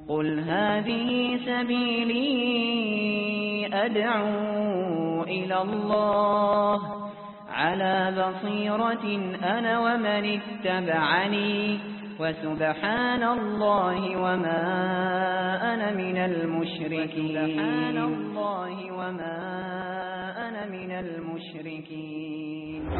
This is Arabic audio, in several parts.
قل هذه سبيلي أدعو إلى الله على بصيرة أنا ومن اتبعني وسبحان الله وما أنا من المشركين.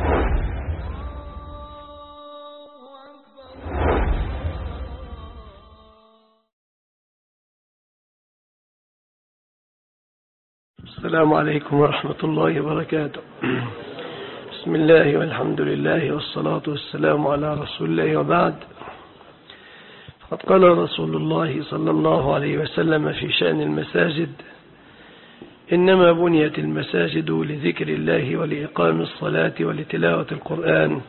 السلام عليكم ورحمة الله وبركاته. بسم الله والحمد لله والصلاة والسلام على رسول الله، وبعد. فقد قال رسول الله صلى الله عليه وسلم في شأن المساجد: إنما بنيت المساجد لذكر الله ولإقام الصلاة ولتلاوة القرآن.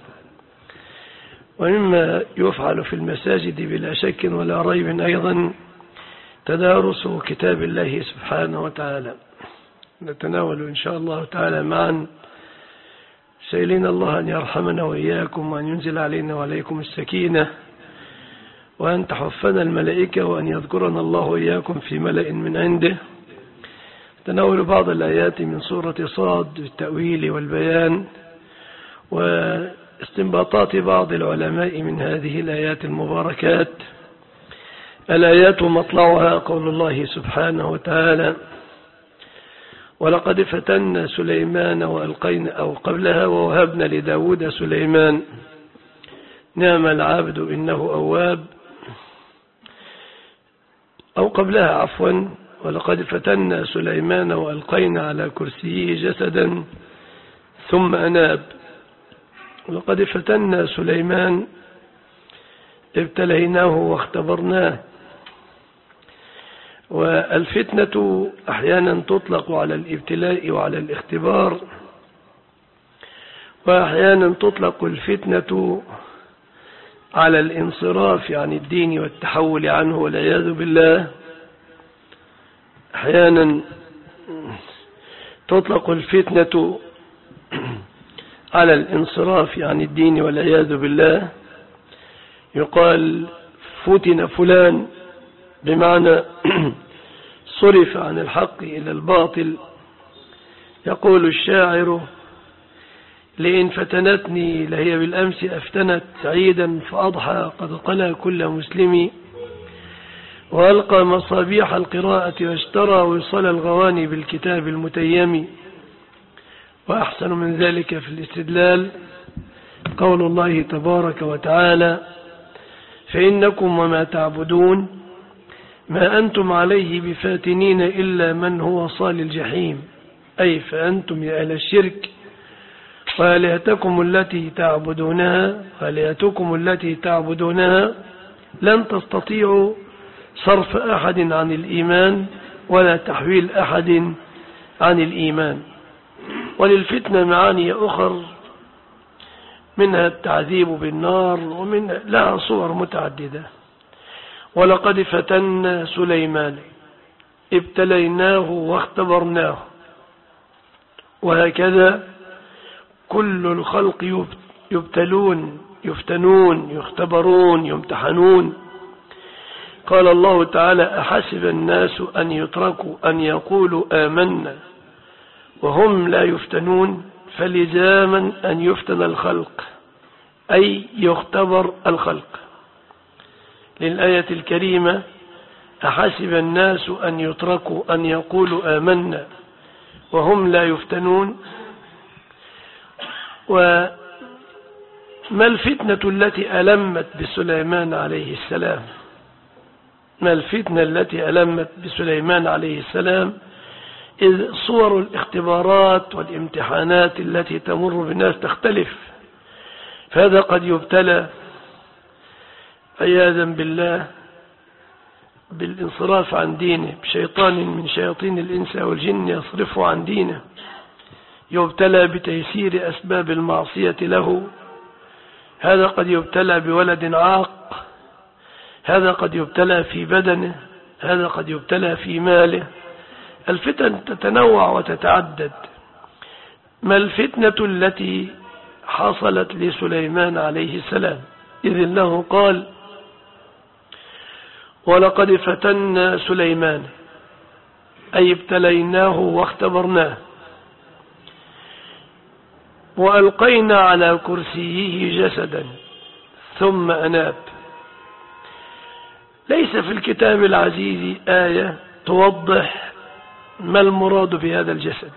ومما يفعل في المساجد بلا شك ولا ريب أيضا تدارس كتاب الله سبحانه وتعالى. نتناول إن شاء الله تعالى معا، سائلين الله أن يرحمنا وإياكم، وأن ينزل علينا وعليكم السكينة، وأن تحفنا الملائكة، وأن يذكرنا الله وإياكم في ملأ من عنده. تناول بعض الآيات من سورة صاد بالتأويل والبيان، واستنباطات بعض العلماء من هذه الآيات المباركات. الآيات مطلعها قول الله سبحانه وتعالى: ولقد فتنا سليمان وألقينا، أو قبلها: ووهبنا لداود سليمان نعم العبد إنه أواب، أو قبلها عفوا: ولقد فتنا سليمان وألقينا على كرسيه جسدا ثم أناب. ولقد فتنا سليمان ابتليناه واختبرناه. والفتنة أحيانا تطلق على الابتلاء وعلى الاختبار، وأحيانا تطلق الفتنة على الانصراف عن الدين والتحول عنه والعياذ بالله. أحيانا تطلق الفتنة على الانصراف عن الدين والعياذ بالله. يقال فتن فلان بمعنى صرف عن الحق إلى الباطل. يقول الشاعر: لئن فتنتني لهي بالأمس أفتنت سعيدا فأضحى قد قلى كل مسلم، وألقى مصابيح القراءة واشترى وصل الغواني بالكتاب المتيم. وأحسن من ذلك في الاستدلال قول الله تبارك وتعالى: فإنكم وما تعبدون ما أنتم عليه بفاتنين إلا من هو صال الجحيم. أي فأنتم يا أهل الشرك وآلهتكم التي تعبدونها لن تستطيعوا صرف أحد عن الإيمان ولا تحويل أحد عن الإيمان. وللفتنة معاني أخر، منها التعذيب بالنار، ومن لها صور متعددة. ولقد فتنا سليمان ابتليناه واختبرناه. وهكذا كل الخلق يبتلون، يفتنون، يختبرون، يمتحنون. قال الله تعالى: أحسب الناس أن يتركوا أن يقولوا آمنا وهم لا يفتنون. فلزاما أن يفتن الخلق، أي يختبر الخلق. للآية الكريمة: أحسب الناس أن يتركوا أن يقولوا آمنا وهم لا يفتنون. وما الفتنة التي ألمت بسليمان عليه السلام؟ ما الفتنة التي ألمت بسليمان عليه السلام؟ إذ صور الاختبارات والامتحانات التي تمر بالناس تختلف. فهذا قد يبتلى عياذا بالله بالانصراف عن دينه، بشيطان من شياطين الإنس والجن يصرفه عن دينه. يبتلى بتيسير أسباب المعصية له. هذا قد يبتلى بولد عاق. هذا قد يبتلى في بدنه. هذا قد يبتلى في ماله. الفتن تتنوع وتتعدد. ما الفتنة التي حصلت لسليمان عليه السلام؟ إذ الله قال: ولقد فتنا سليمان أي ابتليناه واختبرناه وألقينا على كرسيه جسدا ثم أناب. ليس في الكتاب العزيز آية توضح ما المراد بهذا الجسد،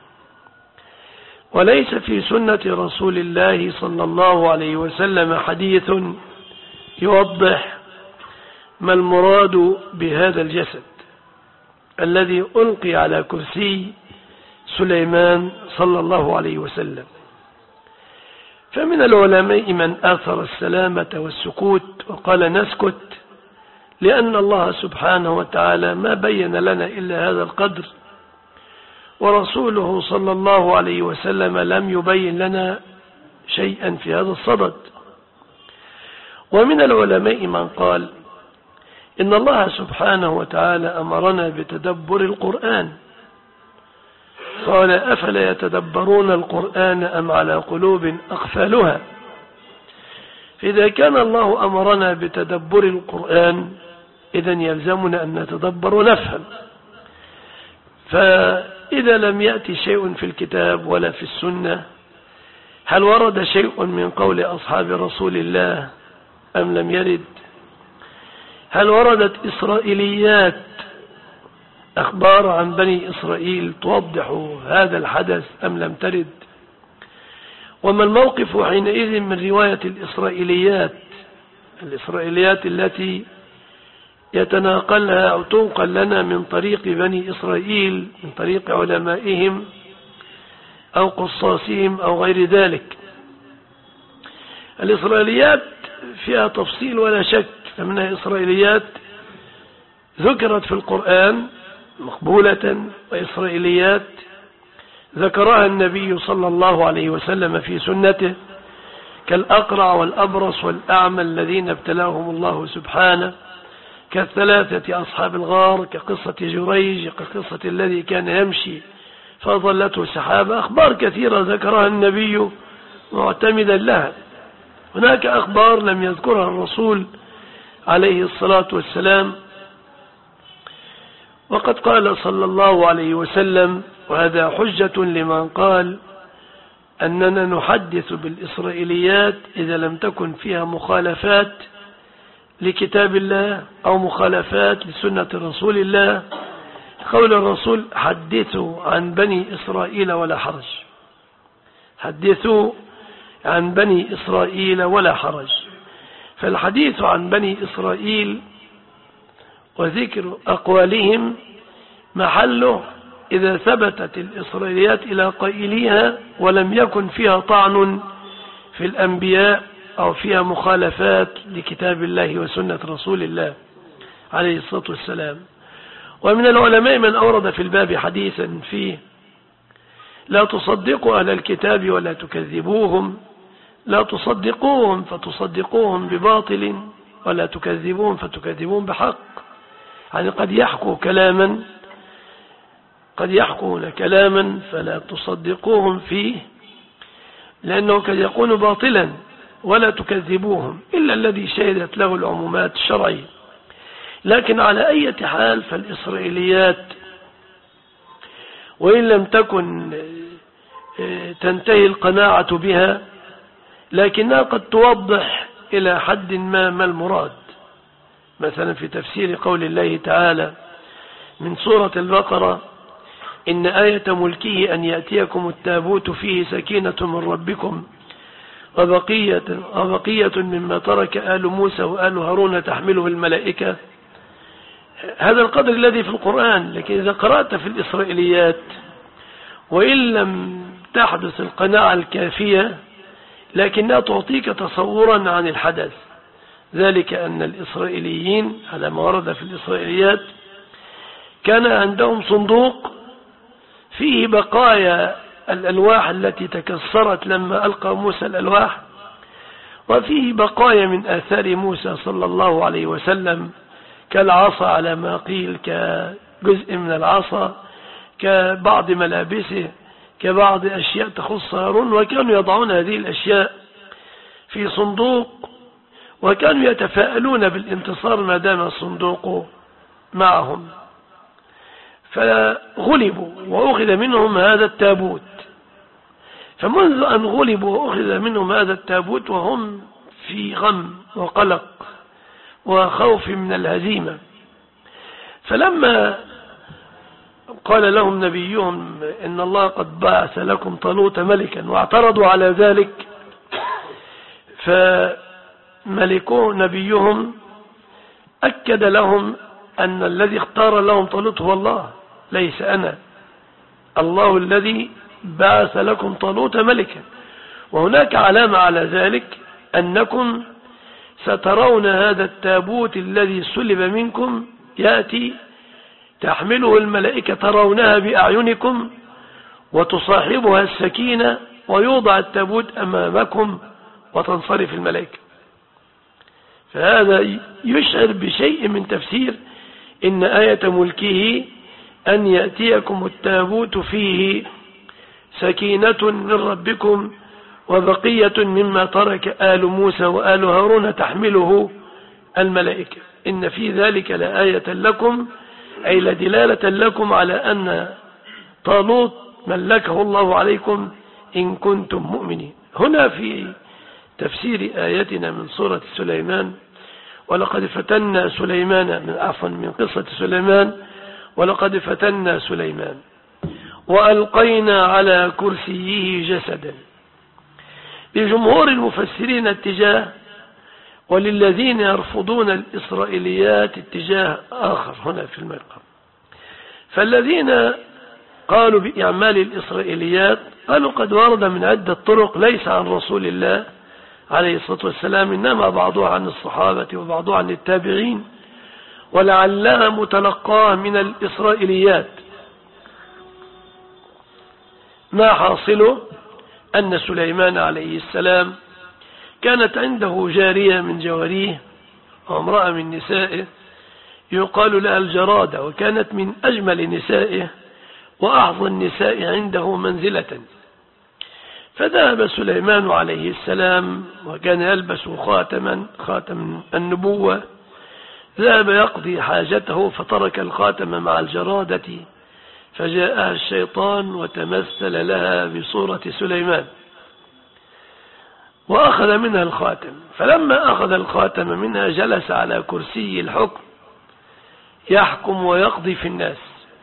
وليس في سنة رسول الله صلى الله عليه وسلم حديث يوضح ما المراد بهذا الجسد الذي ألقي على كرسي سليمان صلى الله عليه وسلم. فمن العلماء من آثر السلامة والسكوت وقال نسكت، لأن الله سبحانه وتعالى ما بين لنا إلا هذا القدر، ورسوله صلى الله عليه وسلم لم يبين لنا شيئا في هذا الصدد. ومن العلماء من قال إن الله سبحانه وتعالى أمرنا بتدبر القرآن، قال أفلا يتدبرون القرآن أم على قلوب أقفالها. إذا كان الله أمرنا بتدبر القرآن إذن يلزمنا أن نتدبر ونفهم. فإذا لم يأتي شيء في الكتاب ولا في السنة، هل ورد شيء من قول أصحاب رسول الله أم لم يرد؟ هل وردت إسرائيليات أخبار عن بني إسرائيل توضح هذا الحدث أم لم ترد؟ وما الموقف حينئذ من رواية الإسرائيليات التي يتناقلها أو تنقل لنا من طريق بني إسرائيل، من طريق علمائهم أو قصاصهم أو غير ذلك؟ الإسرائيليات فيها تفصيل ولا شك، فمنها إسرائيليات ذكرت في القرآن مقبولة، وإسرائيليات ذكرها النبي صلى الله عليه وسلم في سنته، كالأقرع والأبرص والأعمى الذين ابتلاهم الله سبحانه، كالثلاثة أصحاب الغار، كقصة جريج، كقصة الذي كان يمشي فأظلته سحابة. أخبار كثيرة ذكرها النبي معتمدا لها. هناك أخبار لم يذكرها الرسول عليه الصلاة والسلام، وقد قال صلى الله عليه وسلم، وهذا حجة لمن قال أننا نحدث بالإسرائيليات إذا لم تكن فيها مخالفات لكتاب الله أو مخالفات لسنة رسول الله. قول الرسول حدثوا عن بني إسرائيل ولا حرج، حدثوا عن بني إسرائيل ولا حرج. فالحديث عن بني إسرائيل وذكر أقوالهم محله إذا ثبتت الإسرائيليات إلى قائليها ولم يكن فيها طعن في الأنبياء أو فيها مخالفات لكتاب الله وسنة رسول الله عليه الصلاة والسلام. ومن العلماء من أورد في الباب حديثا فيه: لا تصدقوا أهل الكتاب ولا تكذبوهم، لا تصدقوهم فتصدقوهم بباطل ولا تكذبوهم فتكذبون بحق. يعني قد يحكون كلاما فلا تصدقوهم فيه لأنه قد يكون باطلا، ولا تكذبوهم إلا الذي شهدت له العمومات الشرعية. لكن على أي حال فالإسرائيليات وإن لم تكن تنتهي القناعة بها، لكنها قد توضح إلى حد ما المراد. مثلا في تفسير قول الله تعالى من سورة البقرة: إن آية ملكه أن يأتيكم التابوت فيه سكينة من ربكم وبقية مما ترك آل موسى وآل هارون تحمله الملائكة. هذا القدر الذي في القرآن. لكن إذا قرأت في الإسرائيليات وإن لم تحدث القناعة الكافية، لكنها تعطيك تصورا عن الحدث. ذلك أن الإسرائيليين على ما ورد في الإسرائيليات كان عندهم صندوق فيه بقايا الألواح التي تكسرت لما ألقى موسى الألواح، وفيه بقايا من آثار موسى صلى الله عليه وسلم، كالعصا على ما قيل، كجزء من العصا، كبعض ملابسه، كبعض أشياء تخص هارون. وكانوا يضعون هذه الأشياء في صندوق وكانوا يتفاءلون بالانتصار ما دام الصندوق معهم، فغلبوا وأخذ منهم هذا التابوت. فمنذ أن غلبوا وأخذ منهم هذا التابوت وهم في غم وقلق وخوف من الهزيمة. فلما قال لهم نبيهم إن الله قد بعث لكم طالوت ملكا واعترضوا على ذلك، فملكوا نبيهم أكد لهم أن الذي اختار لهم طالوت هو الله، ليس أنا، الله الذي بعث لكم طالوت ملكا. وهناك علامة على ذلك أنكم سترون هذا التابوت الذي سلب منكم يأتي تحمله الملائكة ترونها بأعينكم وتصاحبها السكينة ويوضع التابوت أمامكم وتنصرف الملائكة. فهذا يشعر بشيء من تفسير إن آية ملكه أن يأتيكم التابوت فيه سكينة من ربكم وبقية مما ترك آل موسى وآل هارون تحمله الملائكة، إن في ذلك لآية لكم، أي لدلالة لكم على أن طالوت ملكه الله عليكم إن كنتم مؤمنين. هنا في تفسير آياتنا من سورة سليمان، ولقد فتنا سليمان من قصة سليمان، ولقد فتنا سليمان وألقينا على كرسيه جسدا. لجمهور المفسرين اتجاه، وللذين يرفضون الإسرائيليات اتجاه آخر هنا في المقام. فالذين قالوا بإعمال الإسرائيليات قالوا قد ورد من عدة طرق ليس عن رسول الله عليه الصلاة والسلام، إنما بعضها عن الصحابة وبعضها عن التابعين، ولعلها متلقاه من الإسرائيليات. ما حاصله أن سليمان عليه السلام كانت عنده جارية من جواريه وامرأة من نسائه يقال لها الجرادة، وكانت من أجمل نسائه وأعظم النساء عنده منزلة. فذهب سليمان عليه السلام وكان يلبس خاتم النبوة، ذهب يقضي حاجته فترك الخاتم مع الجرادة، فجاءها الشيطان وتمثل لها بصورة سليمان وأخذ منها الخاتم. فلما أخذ الخاتم منها جلس على كرسي الحكم يحكم ويقضي في الناس،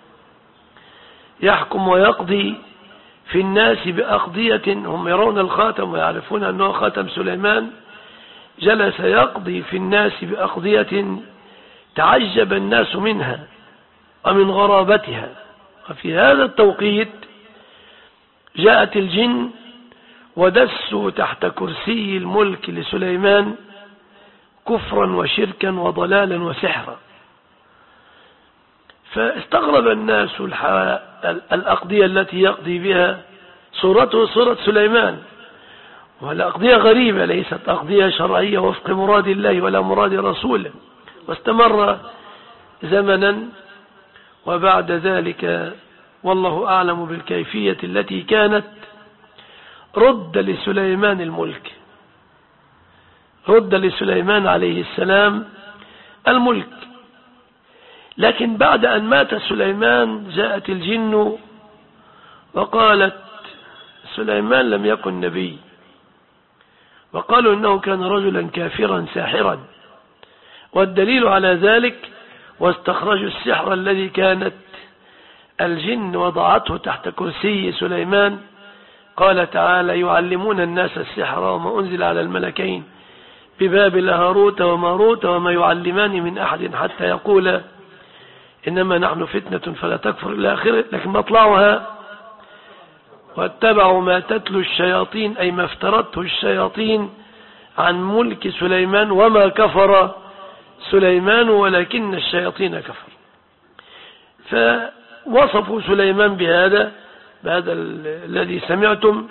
يحكم ويقضي في الناس بأقضية هم يرون الخاتم ويعرفون أنه خاتم سليمان. جلس يقضي في الناس بأقضية تعجب الناس منها ومن غرابتها. وفي هذا التوقيت جاءت الجن ودسوا تحت كرسي الملك لسليمان كفرا وشركا وضلالا وسحرا. فاستغرب الناس الأقضية التي يقضي بها، صورته صورة سليمان، والأقضية غريبة ليست أقضية شرعية وفق مراد الله ولا مراد رسوله. واستمر زمنا، وبعد ذلك والله أعلم بالكيفية التي كانت رد لسليمان الملك، رد لسليمان عليه السلام الملك. لكن بعد أن مات سليمان جاءت الجن وقالت سليمان لم يكن نبي، وقالوا إنه كان رجلا كافرا ساحرا. والدليل على ذلك واستخرجوا السحر الذي كانت الجن وضعته تحت كرسي سليمان. قال تعالى يعلمون الناس السحر وما أنزل على الملكين ببابل هاروت وماروت وما يعلمان من أحد حتى يقول إنما نحن فتنة فلا تكفر إلى آخره. لكن مطلعها واتبعوا ما تتلو الشياطين، أي ما افترته الشياطين عن ملك سليمان، وما كفر سليمان ولكن الشياطين كفر. فوصفوا سليمان بهذا الذي سمعتم،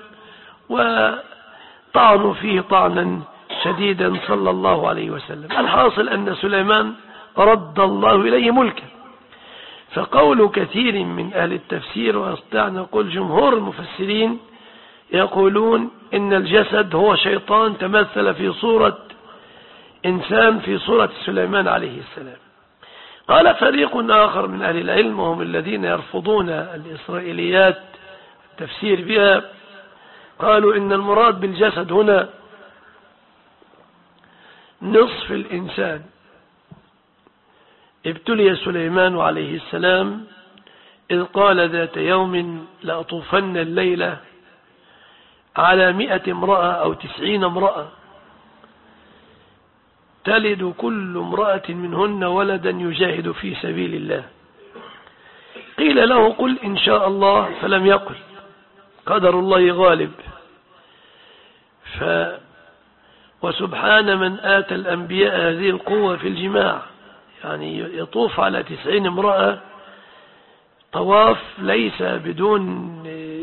وطعنوا فيه طعنا شديدا صلى الله عليه وسلم. الحاصل أن سليمان رد الله إليه ملكه. فقول كثير من أهل التفسير، وأستطيع أن أقول جمهور المفسرين، يقولون إن الجسد هو شيطان تمثل في صورة إنسان في صورة سليمان عليه السلام. قال فريق آخر من أهل العلم وهم الذين يرفضون الإسرائيليات التفسير بها، قالوا إن المراد بالجسد هنا نصف الإنسان. ابتلي سليمان عليه السلام إذ قال ذات يوم لأطوفن الليلة على 100 امرأة أو 90 امرأة تلد كل امرأة منهن ولدا يجاهد في سبيل الله. قيل له قل إن شاء الله، فلم يقل، قدر الله غالب. وسبحان من آتى الأنبياء هذه القوة في الجماع، يعني يطوف على 90 امرأة طواف ليس بدون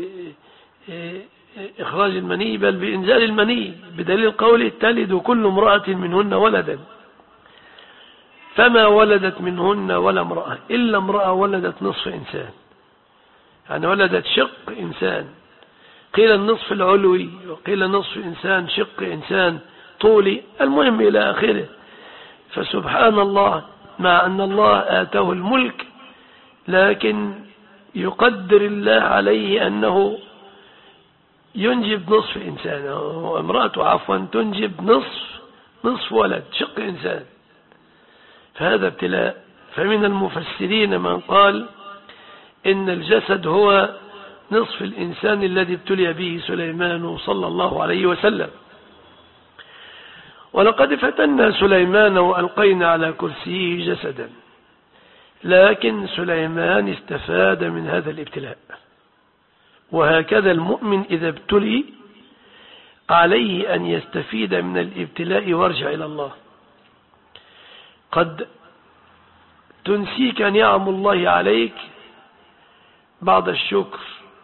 إخراج المني بل بإنزال المني، بدليل قوله تلد كل امرأة منهن ولدا، فما ولدت منهن ولا امرأة إلا امرأة ولدت نصف إنسان، يعني ولدت شق إنسان، قيل النصف العلوي وقيل نصف إنسان، شق إنسان طولي، المهم إلى آخره. فسبحان الله، مع أن الله آتاه الملك لكن يقدر الله عليه أنه ينجب نصف إنسان، وامرأته عفوا تنجب نصف ولد شق إنسان، فهذا ابتلاء. فمن المفسرين من قال إن الجسد هو نصف الإنسان الذي ابتلي به سليمان صلى الله عليه وسلم. ولقد فتنا سليمان وألقينا على كرسيه جسدا، لكن سليمان استفاد من هذا الابتلاء. وهكذا المؤمن إذا ابتلي عليه أن يستفيد من الابتلاء وارجع إلى الله. قد تنسيك نعم الله عليك بعد الشكر،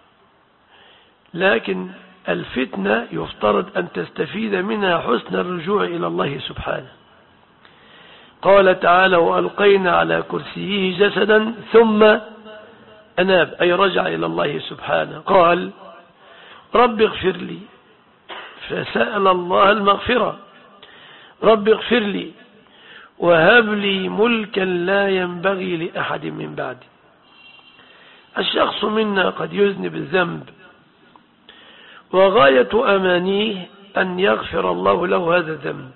لكن الفتنة يفترض أن تستفيد منها حسن الرجوع إلى الله سبحانه. قال تعالى وألقينا على كرسيه جسدا ثم أناب، أي رجع إلى الله سبحانه. قال رب اغفر لي، فسأل الله المغفرة، رب اغفر لي وهب لي ملكا لا ينبغي لأحد من بعدي. الشخص منا قد يذنب الذنب وغاية أمانيه أن يغفر الله له هذا الذنب،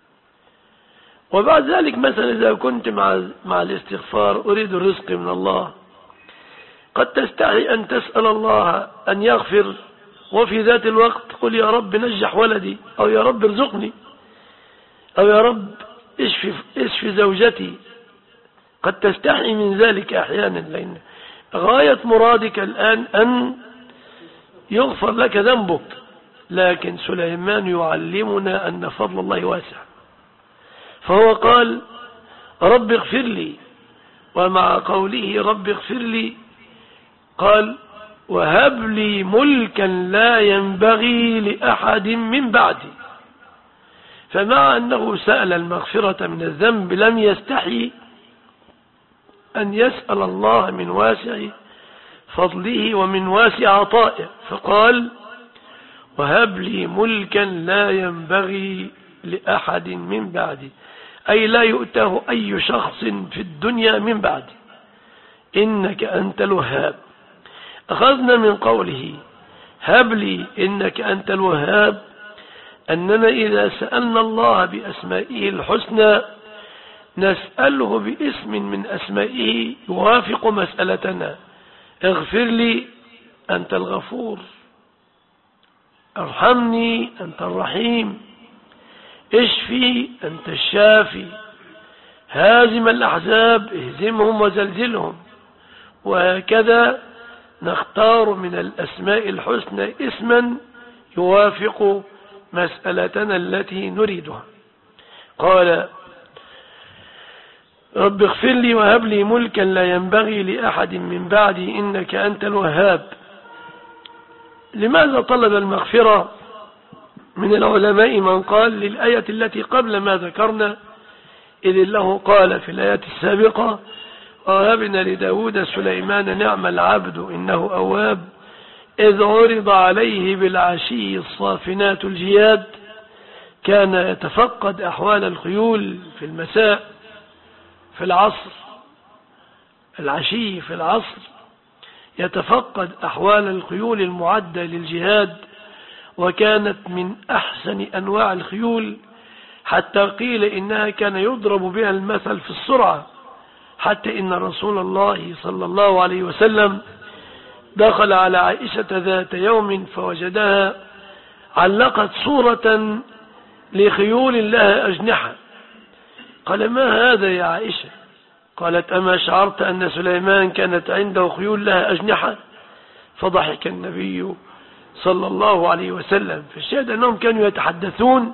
وبعد ذلك مثلا إذا كنت مع الاستغفار أريد الرزق من الله، قد تستحي أن تسأل الله أن يغفر، وفي ذات الوقت قل يا رب نجح ولدي، أو يا رب ارزقني، أو يا رب اشفي زوجتي. قد تستحي من ذلك أحيانا، لأن غاية مرادك الآن أن يغفر لك ذنبك. لكن سليمان يعلمنا أن فضل الله واسع، فهو قال رب اغفر لي، ومع قوله رب اغفر لي قال وهب لي ملكا لا ينبغي لأحد من بعدي. فمع أنه سأل المغفرة من الذنب لم يستحي أن يسأل الله من واسع فضله ومن واسع عطائه، فقال وهب لي ملكا لا ينبغي لأحد من بعدي، أي لا يؤتاه أي شخص في الدنيا من بعدي، إنك أنت الوهاب. أخذنا من قوله هب لي إنك أنت الوهاب أننا إذا سألنا الله بأسمائه الحسنى نسأله باسم من أسمائه يوافق مسألتنا. اغفر لي أنت الغفور، ارحمني أنت الرحيم، اشفي أنت الشافي، هازم الأحزاب اهزمهم وزلزلهم. وهكذا نختار من الأسماء الحسنى اسما يوافق مسألتنا التي نريدها. قال رب اغفر لي وهب لي ملكا لا ينبغي لأحد من بعدي إنك أنت الوهاب. لماذا طلب المغفرة؟ من العلماء من قال للآية التي قبل ما ذكرنا، إذ الله قال في الآية السابقة ووهبنا لداود سليمان نعم العبد إنه أواب إذ عرض عليه بالعشي الصافنات الجياد كان يتفقد أحوال الخيول في المساء في العصر، العشي في العصر يتفقد أحوال الخيول المعدة للجهاد، وكانت من أحسن أنواع الخيول، حتى قيل إنها كان يضرب بها المثل في السرعة، حتى إن رسول الله صلى الله عليه وسلم دخل على عائشة ذات يوم فوجدها علقت صورة لخيول لها أجنحة. قال: ما هذا يا عائشة؟ قالت: أما شعرت أن سليمان كانت عنده خيول لها أجنحة؟ فضحك النبي صلى الله عليه وسلم. فالشاهد أنهم كانوا يتحدثون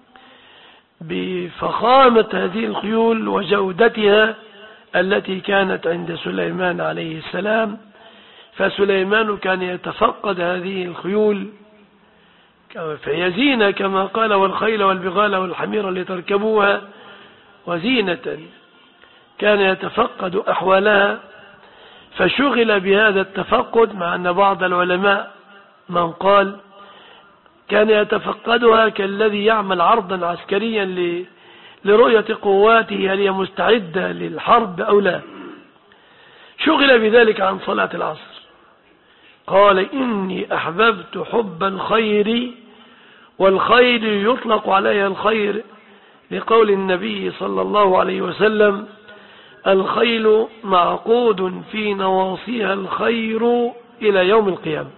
بفخامة هذه الخيول وجودتها التي كانت عند سليمان عليه السلام. فسليمان كان يتفقد هذه الخيول، فهي زينة كما قال: والخيل والبغال والحمير لتركبوها وزينة. كان يتفقد أحوالها، فشغل بهذا التفقد، مع أن بعض العلماء من قال كان يتفقدها كالذي يعمل عرضا عسكريا لرؤية قواته هل هي مستعدة للحرب أو لا. شغل بذلك عن صلاة العصر. قال: إني أحببت حب الخير، والخير يطلق عليها الخير لقول النبي صلى الله عليه وسلم: الخيل معقود في نواصيها الخير إلى يوم القيامة،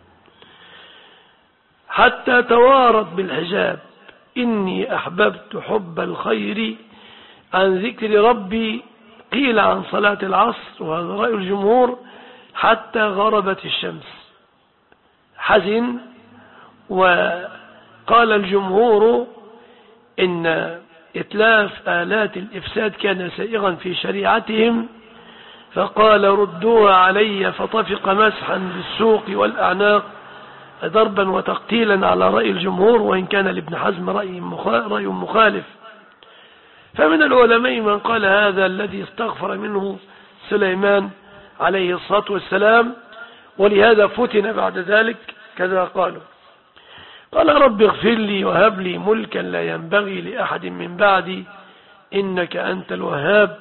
حتى توارت بالحجاب. إني أحببت حب الخير عن ذكر ربي، قيل عن صلاة العصر، وهذا رأي الجمهور، حتى غربت الشمس. حزن. وقال الجمهور إن إتلاف آلات الإفساد كان سائغا في شريعتهم، فقال: ردوها علي، فطفق مسحا بالسوق والأعناق ضربا وتقتيلا على رأي الجمهور، وإن كان لابن حزم رأي مخالف. فمن العلماء من قال هذا الذي استغفر منه سليمان عليه الصلاة والسلام، ولهذا فتن بعد ذلك كذا قالوا. قال: رب اغفر لي وهب لي ملكا لا ينبغي لأحد من بعدي إنك أنت الوهاب.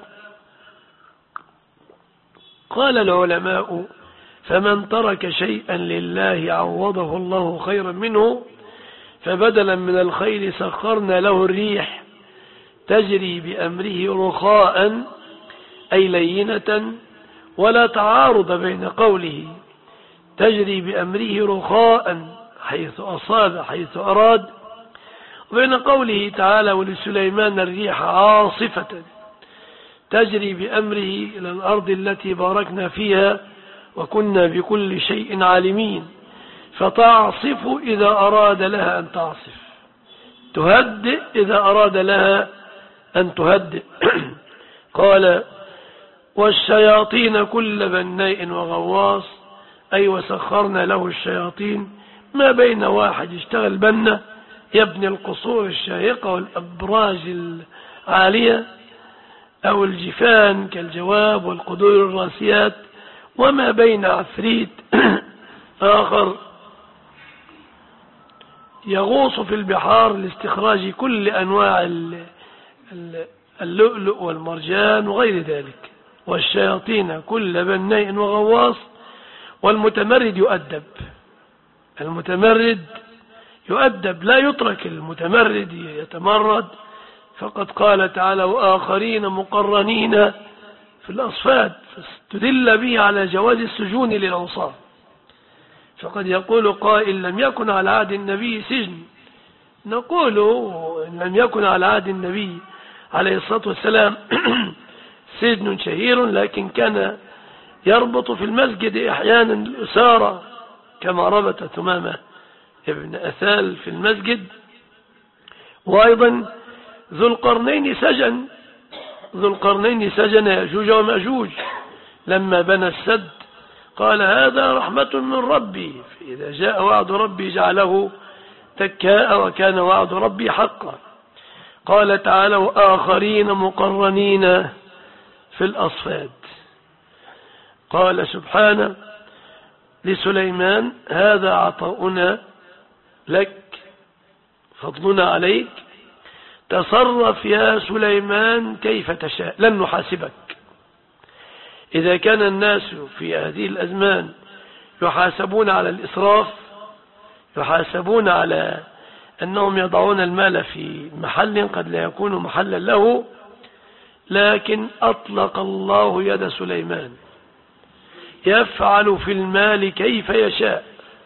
قال العلماء: فمن ترك شيئا لله عوضه الله خيرا منه، فبدلا من الخير سخرنا له الريح تجري بأمره رخاء، أي لينة، ولا تعارض بين قوله تجري بأمره رخاء حيث أصاب حيث أراد، وبين قوله تعالى: ولسليمان الريح عاصفة تجري بأمره إلى الأرض التي باركنا فيها وكنا بكل شيء عالمين، فتعصف إذا أراد لها أن تعصف، تهدئ إذا أراد لها أن تهدئ. قال: والشياطين كل بناء وغواص، أي وسخرنا له الشياطين، ما بين واحد يشتغل بنا يبني القصور الشاهقة والأبراج العالية أو الجفان كالجواب والقدور الراسيات، وما بين عفريت آخر يغوص في البحار لاستخراج كل أنواع اللؤلؤ والمرجان وغير ذلك. والشياطين كل بناء وغواص. والمتمرد يؤدب، المتمرد يؤدب، لا يترك المتمرد يتمرد. فقد قال تعالى: وآخرين مقرنين في الأصفاد، فاستدل به على جواز السجون للعصاة. فقد يقول قائل: لم يكن على عهد النبي سجن. نقول: إن لم يكن على عهد النبي عليه الصلاة والسلام سجن شهير، لكن كان يربط في المسجد أحيانا الأسارة، كما ربط ثمامة ابن أثال في المسجد. وأيضا ذو القرنين سجن يأجوج ومأجوج لما بنى السد، قال: هذا رحمة من ربي، فإذا جاء وعد ربي جعله تكاء، وكان وعد ربي حقا. قال تعالى: وآخرين مقرنين في الأصفاد. قال سبحانه لسليمان: هذا عطاؤنا لك فضلنا عليك، تصرف يا سليمان كيف تشاء، لن نحاسبك. إذا كان الناس في هذه الأزمان يحاسبون على الإسراف، يحاسبون على أنهم يضعون المال في محل قد لا يكون محلا له، لكن أطلق الله يد سليمان، يفعل في المال كيف يشاء.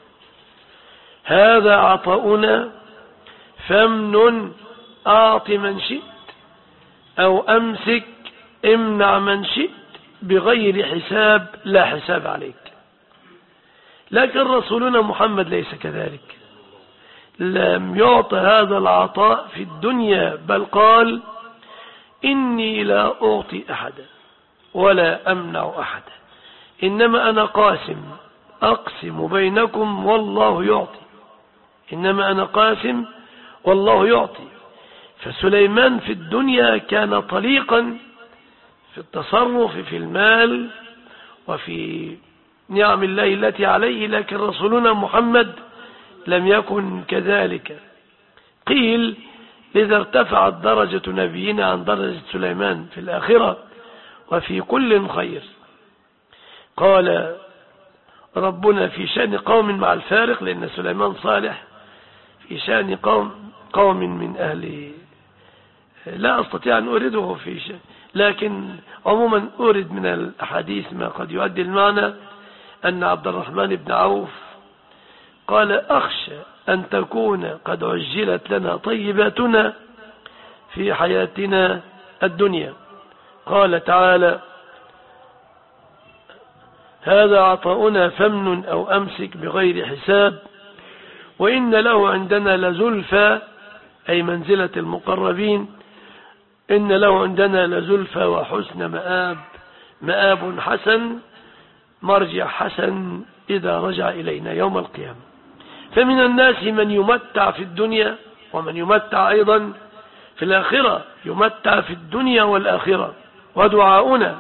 هذا عطاؤنا فامنن أعط من شئت أو أمسك امنع من شئت بغير حساب، لا حساب عليك. لكن رسولنا محمد ليس كذلك، لم يعط هذا العطاء في الدنيا، بل قال إني لا أعطي أحدا ولا أمنع أحدا، إنما أنا قاسم أقسم بينكم والله يعطي، إنما أنا قاسم والله يعطي. فسليمان في الدنيا كان طليقا في التصرف في المال وفي نعم الله التي عليه، لكن رسولنا محمد لم يكن كذلك. قيل لذا ارتفعت درجة نبينا عن درجة سليمان في الآخرة وفي كل خير. قال ربنا في شأن قوم مع الفارق، لأن سليمان صالح، في شأن قوم من أهل، لا أستطيع أن أورده في شأن، لكن عموما أورد من الأحاديث ما قد يؤدي المعنى، أن عبد الرحمن بن عوف قال أخشى أن تكون قد عجلت لنا طيباتنا في حياتنا الدنيا. قال تعالى هذا عطاؤنا فامنن أو أمسك بغير حساب وإن له عندنا لزلفى، أي منزلة المقربين، إن له عندنا لزلفى وحسن مآب حسن، مرجع حسن إذا رجع إلينا يوم القيامة. فمن الناس من يمتع في الدنيا ومن يمتع أيضا في الآخرة، يمتع في الدنيا والآخرة. ودعاؤنا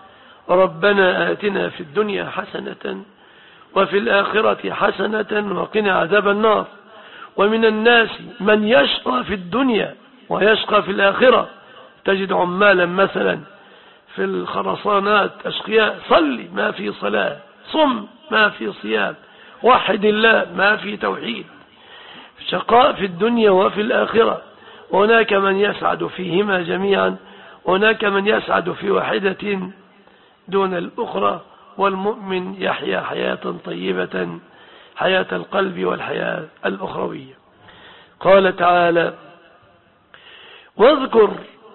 ربنا آتنا في الدنيا حسنة وفي الآخرة حسنة وقنا عذاب النار. ومن الناس من يشقى في الدنيا ويشقى في الآخرة، تجد عمالا مثلا في الخرسانات أشقياء، صلي ما في صلاة، صم ما في صيام، وحد الله ما في توحيد، شقاء في الدنيا وفي الآخرة. وهناك من يسعد فيهما جميعا، وهناك من يسعد في واحدة دون الأخرى. والمؤمن يحيا حياة طيبة، حياة القلب والحياة الأخروية. قال تعالى واذكر،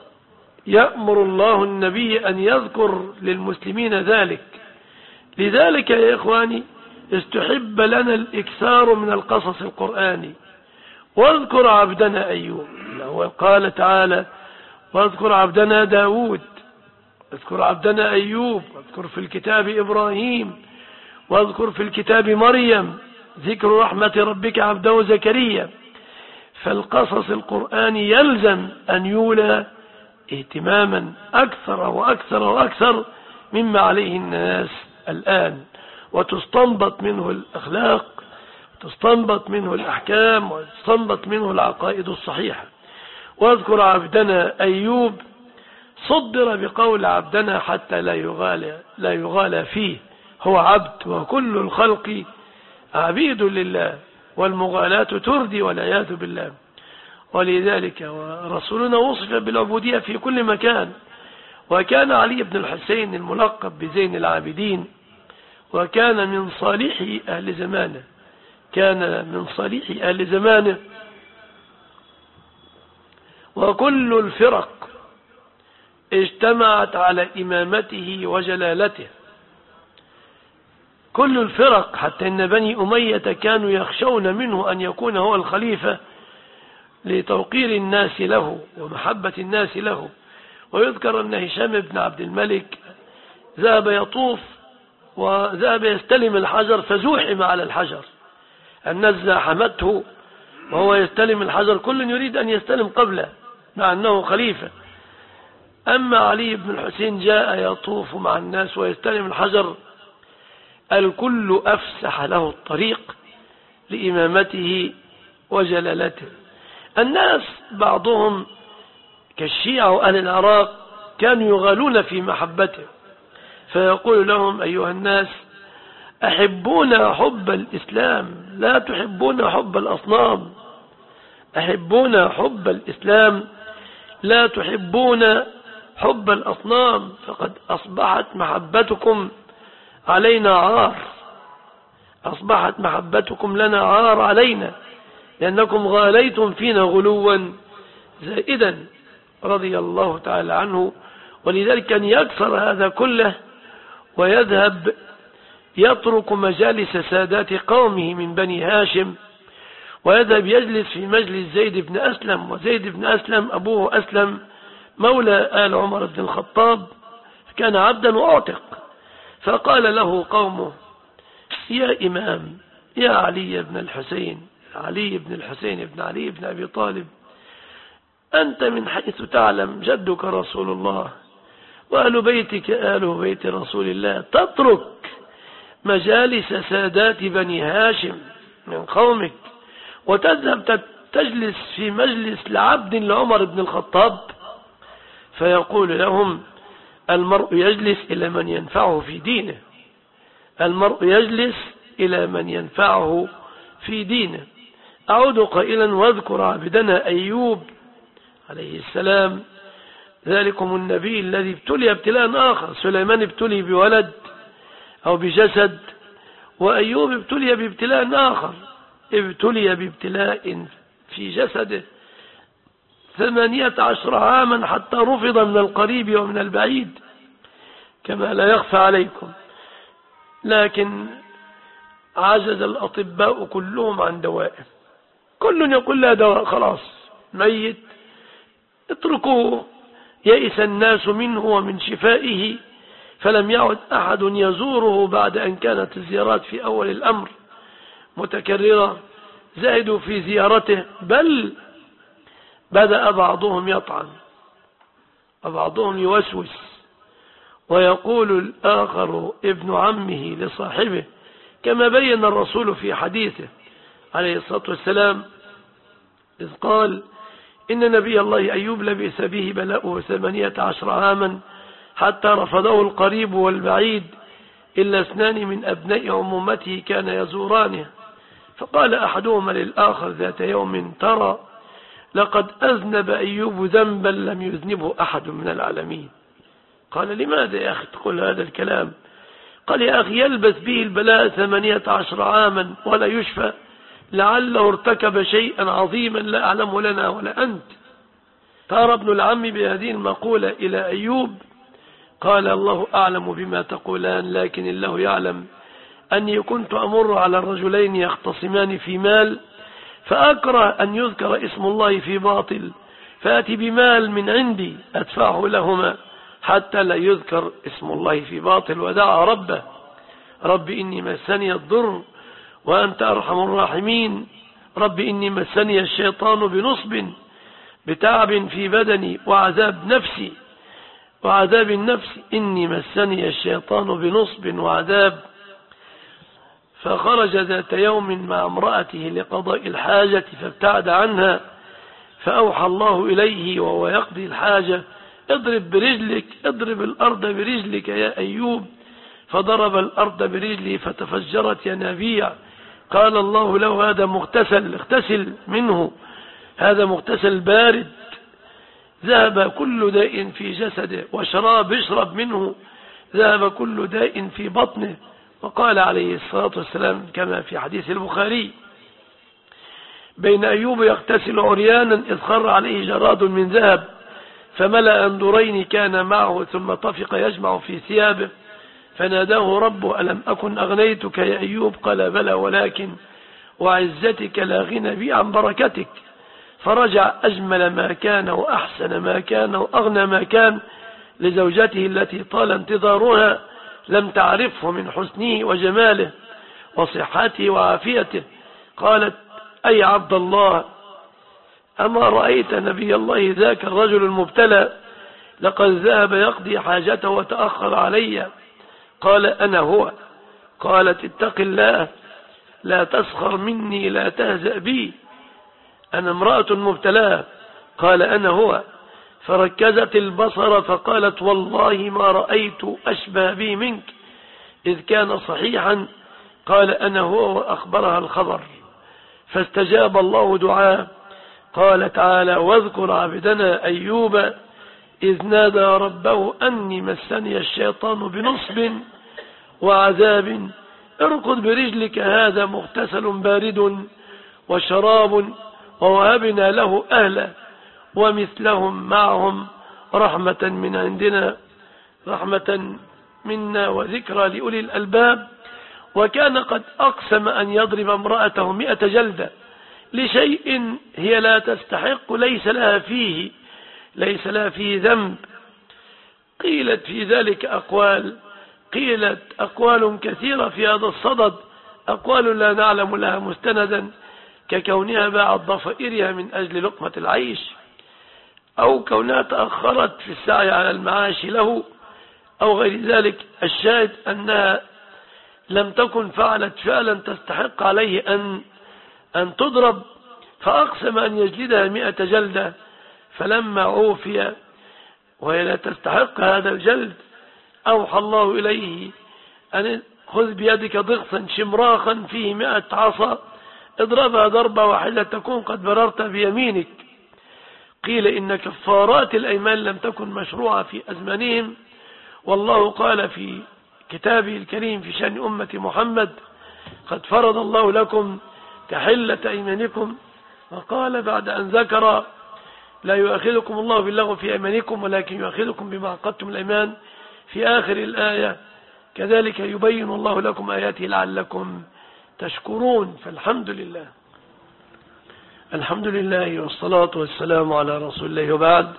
يأمر الله النبي أن يذكر للمسلمين ذلك. لذلك يا إخواني استحب لنا الإكثار من القصص القرآني. واذكر عبدنا أيوب، قال تعالى واذكر عبدنا داود، واذكر عبدنا أيوب، واذكر في الكتاب إبراهيم، واذكر في الكتاب مريم، ذكر رحمة ربك عبده زكريا. فالقصص القرآني يلزم أن يولى اهتماما أكثر وأكثر وأكثر مما عليه الناس الآن، وتستنبط منه الأخلاق، وتستنبط منه الأحكام، وتستنبط منه العقائد الصحيحة. واذكر عبدنا أيوب صدر بقول عبدنا حتى لا يغالى فيه، هو عبد وكل الخلق عبيد لله، والمغالاة تردي والعياذ بالله. ولذلك ورسولنا وصف بالعبودية في كل مكان. وكان علي بن الحسين الملقب بزين العابدين، وكان من صالح أهل زمانه، كان من صالح أهل زمانه. وكل الفرق اجتمعت على إمامته وجلالته، كل الفرق، حتى إن بني أمية كانوا يخشون منه أن يكون هو الخليفة لتوقير الناس له ومحبة الناس له. ويذكر أن هشام بن عبد الملك ذهب يطوف وذهب يستلم الحجر فزوحم على الحجر، الناس زاحمته وهو يستلم الحجر، كل يريد أن يستلم قبله مع أنه خليفة. أما علي بن الحسين جاء يطوف مع الناس ويستلم الحجر، الكل أفسح له الطريق لإمامته وجلالته. الناس بعضهم كالشيعة وأهل العراق كانوا يغالون في محبته، فيقول لهم: أيها الناس، أحبونا حب الإسلام لا تحبون حب الأصنام، أحبونا حب الإسلام لا تحبون حب الأصنام، فقد أصبحت محبتكم علينا عار، أصبحت محبتكم لنا عار علينا، لأنكم غاليتم فينا غلوا زائدا، رضي الله تعالى عنه. ولذلك كان يكسر هذا كله ويذهب يترك مجالس سادات قومه من بني هاشم، ويذهب يجلس في مجلس زيد بن أسلم، وزيد بن أسلم أبوه أسلم مولى آل عمر بن الخطاب، كان عبدا وأعتق. فقال له قومه: يا إمام، يا علي بن الحسين، علي بن الحسين بن علي بن أبي طالب، أنت من حيث تعلم جدك رسول الله وأهل بيتك آل بيت رسول الله، تترك مجالس سادات بني هاشم من قومك وتذهب تجلس في مجلس لعبد لعمر بن الخطاب؟ فيقول لهم: المرء يجلس إلى من ينفعه في دينه، المرء يجلس إلى من ينفعه في دينه. أعود قائلا: واذكر عبدنا أيوب عليه السلام، ذلكم النبي الذي ابتلي ابتلاء آخر. سليمان ابتلي بولد أو بجسد، وأيوب ابتلي بابتلاء آخر، ابتلي بابتلاء في جسده 18 عاما حتى رفض من القريب ومن البعيد، كما لا يخفى عليكم. لكن عجز الأطباء كلهم عن دوائه، كل يقول لا دواء، خلاص ميت، اتركوه. يئس الناس منه ومن شفائه، فلم يعد أحد يزوره بعد أن كانت الزيارات في أول الأمر متكررة، زادوا في زيارته، بل بدأ بعضهم يطعن وبعضهم يوسوس، ويقول الآخر ابن عمه لصاحبه، كما بين الرسول في حديثه عليه الصلاة والسلام إذ قال: إن نبي الله أيوب لبئس به بلاؤه 18 عاما حتى رفضه القريب والبعيد، إلا 2 من أبناء عمومته كان يزورانه. فقال أحدهما للآخر ذات يوم: ترى، لقد أذنب أيوب ذنبا لم يذنبه أحد من العالمين. قال: لماذا يا أخي تقول هذا الكلام؟ قال: يا أخي، يلبس به البلاء 18 عاما ولا يشفى، لعله ارتكب شيئا عظيما لا أعلمه لنا ولا أنت. فأرى ابن العم بهذه المقولة إلى أيوب، قال: الله أعلم بما تقولان، لكن الله يعلم أني كنت أمر على الرجلين يختصمان في مال، فأكره أن يذكر اسم الله في باطل، فأتي بمال من عندي أدفعه لهما حتى لا يذكر اسم الله في باطل، ودعا ربه: رب إني مسني الضر وأنت أرحم الراحمين، رب إني مسني الشيطان بنصب، بتعب في بدني وعذاب النفس، إني مسني الشيطان بنصب وعذاب. فخرج ذات يوم مع امرأته لقضاء الحاجة فابتعد عنها، فأوحى الله إليه وهو يقضي الحاجة: اضرب برجلك، اضرب الأرض برجلك يا أيوب. فضرب الأرض برجله فتفجرت ينابيع. قال الله له: هذا مغتسل، اغتسل منه، هذا مغتسل بارد، ذهب كل داء في جسده، وشراب اشرب منه، ذهب كل داء في بطنه. وقال عليه الصلاة والسلام كما في حديث البخاري: بين أيوب يغتسل عريانا إذ خر عليه جراد من ذهب، فملأ أندرين كان معه، ثم طفق يجمع في ثيابه، فناداه ربه: ألم أكن أغنيتك يا أيوب؟ قال: بلى، ولكن وعزتك لا غنى بي عن بركتك. فرجع أجمل ما كان وأحسن ما كان وأغنى ما كان لزوجته التي طال انتظارها، لم تعرفه من حسنه وجماله وصحته وعافيته. قالت: أي عبد الله، أما رأيت نبي الله ذاك الرجل المبتلى؟ لقد ذهب يقضي حاجته وتأخر علي. قال: أنا هو. قالت: اتق الله، لا تسخر مني، لا تهزأ بي. أنا امرأة مبتلاة. قال أنا هو. فركزت البصر فقالت والله ما رأيت أشبه بي منك إذ كان صحيحا. قال أنا هو وأخبرها الخبر. فاستجاب الله دعاء. قال تعالى واذكر عبدنا أيوب إذ نادى ربه أني مسني الشيطان بنصب وعذاب اركض برجلك هذا مغتسل بارد وشراب ووهبنا له أهلا ومثلهم معهم رحمة من عندنا رحمة منا وذكرى لأولي الألباب. وكان قد أقسم أن يضرب امرأته 100 جلدة لشيء هي لا تستحق ليس لها فيه ذنب. قيلت في ذلك أقوال كثيرة في هذا الصدد، أقوال لا نعلم لها مستندا ككونها باعت ضفائرها من أجل لقمة العيش، أو كونها تأخرت في السعي على المعاش له، أو غير ذلك. الشاهد أنها لم تكن فعلت فعلا تستحق عليه أن تضرب، فأقسم أن يجلدها 100 جلدة. فلما عوفي وهي لا تستحق هذا الجلد أوحى الله إليه أن خذ بيدك ضغثا شمراخا فيه 100 عصا اضربها ضربة واحدة تكون قد بررت بيمينك. قيل إن كفارات الأيمان لم تكن مشروعة في أزمانهم، والله قال في كتابه الكريم في شأن أمة محمد قد فرض الله لكم تحلة أيمانكم. وقال بعد أن ذكر لا يؤاخذكم الله باللغو في أيمانكم ولكن يؤاخذكم بما عقدتم الأيمان في آخر الآية كذلك يبين الله لكم آياته لعلكم تشكرون. فالحمد لله، الحمد لله والصلاة والسلام على رسول الله. وبعد،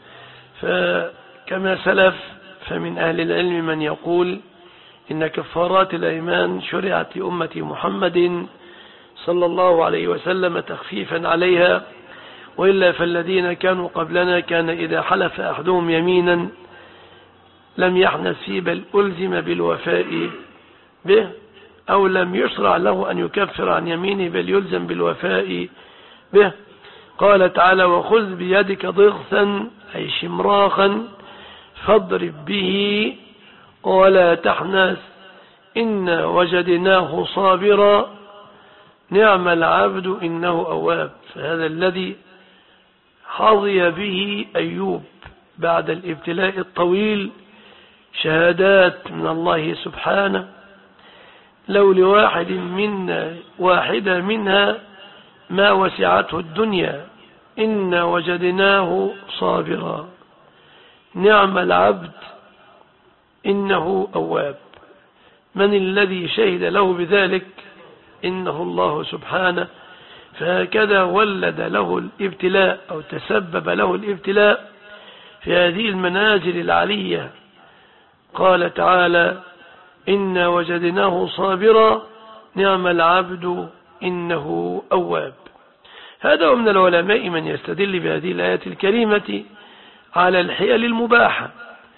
فكما سلف فمن أهل العلم من يقول إن كفارات الأيمان شرعت لأمة محمد صلى الله عليه وسلم تخفيفا عليها، وإلا فالذين كانوا قبلنا كان إذا حلف أحدهم يمينا لم يحنث فيه بل ألزم بالوفاء به، أو لم يشرع له أن يكفر عن يمينه بل يلزم بالوفاء به. قال تعالى وخذ بيدك ضغثا أي شمراخا فاضرب به ولا تحنث إنا وجدناه صابرا نعم العبد إنه أواب. فهذا الذي حظي به أيوب بعد الابتلاء الطويل شهادات من الله سبحانه لو لواحد منا واحدة منها ما وسعته الدنيا إنا وجدناه صابرا نعم العبد إنه أواب. من الذي شهد له بذلك؟ إنه الله سبحانه. فهكذا ولد له الابتلاء أو تسبب له الابتلاء في هذه المنازل العلية. قال تعالى إنا وجدناه صابرا نعم العبد إنه أواب. هذا من العلماء من يستدل بهذه الآيات الكريمة على الحيل المباحة،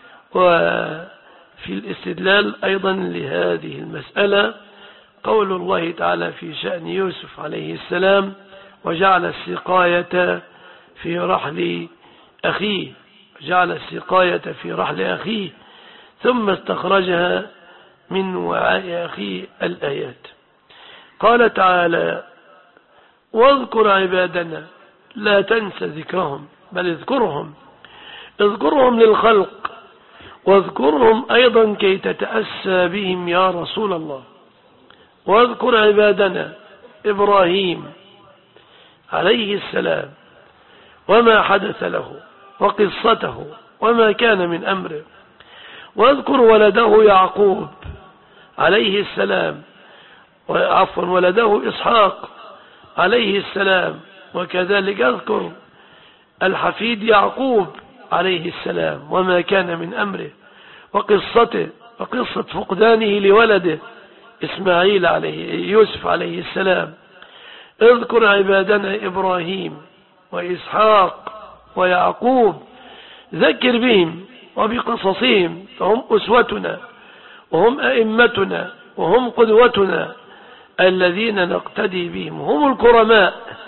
وفي الاستدلال أيضا لهذه المسألة قول الله تعالى في شأن يوسف عليه السلام وجعل السقاية في رحل أخيه ثم استخرجها من وعاء أخيه الآيات. قال تعالى واذكر عبادنا لا تنس ذكرهم بل اذكرهم للخلق واذكرهم أيضا كي تتأسى بهم يا رسول الله. واذكر عبادنا إبراهيم عليه السلام وما حدث له وقصته وما كان من أمره. واذكر ولده يعقوب عليه السلام ولده إسحاق عليه السلام، وكذلك اذكر الحفيد يعقوب عليه السلام وما كان من أمره وقصته وقصة فقدانه لولده إسماعيل يوسف عليه السلام. اذكر عبادنا إبراهيم وإسحاق ويعقوب ذكر بهم وبقصصهم فهم أسوتنا وهم أئمتنا وهم قدوتنا الذين نقتدي بهم، هم الكرماء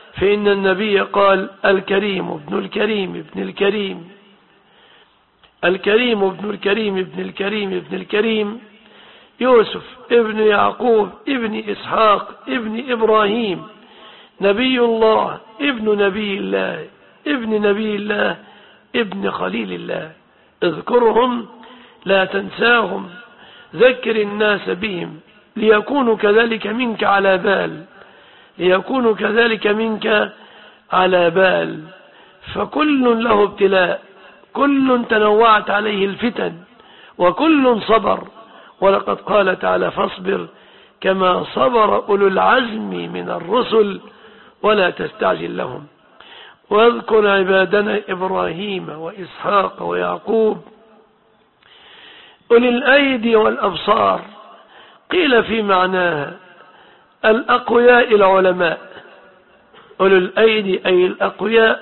فإن النبي قال الكريم ابن الكريم ابن الكريم، الكريم ابن الكريم ابن الكريم ابن الكريم يوسف ابن يعقوب ابن إسحاق ابن إبراهيم، نبي الله ابن نبي الله ابن نبي الله ابن خليل الله. اذكرهم لا تنساهم، ذكر الناس بهم ليكونوا كذلك منك على بال، ليكونوا كذلك منك على بال. فكل له ابتلاء، كل تنوعت عليه الفتن، وكل صبر. ولقد قال تعالى فاصبر كما صبر أولو العزم من الرسل ولا تستعجل لهم. واذكر عبادنا إبراهيم وإسحاق ويعقوب أولي الأيدي والأبصار. قيل في معناها الأقوياء العلماء، أولي الأيدي أي الأقوياء،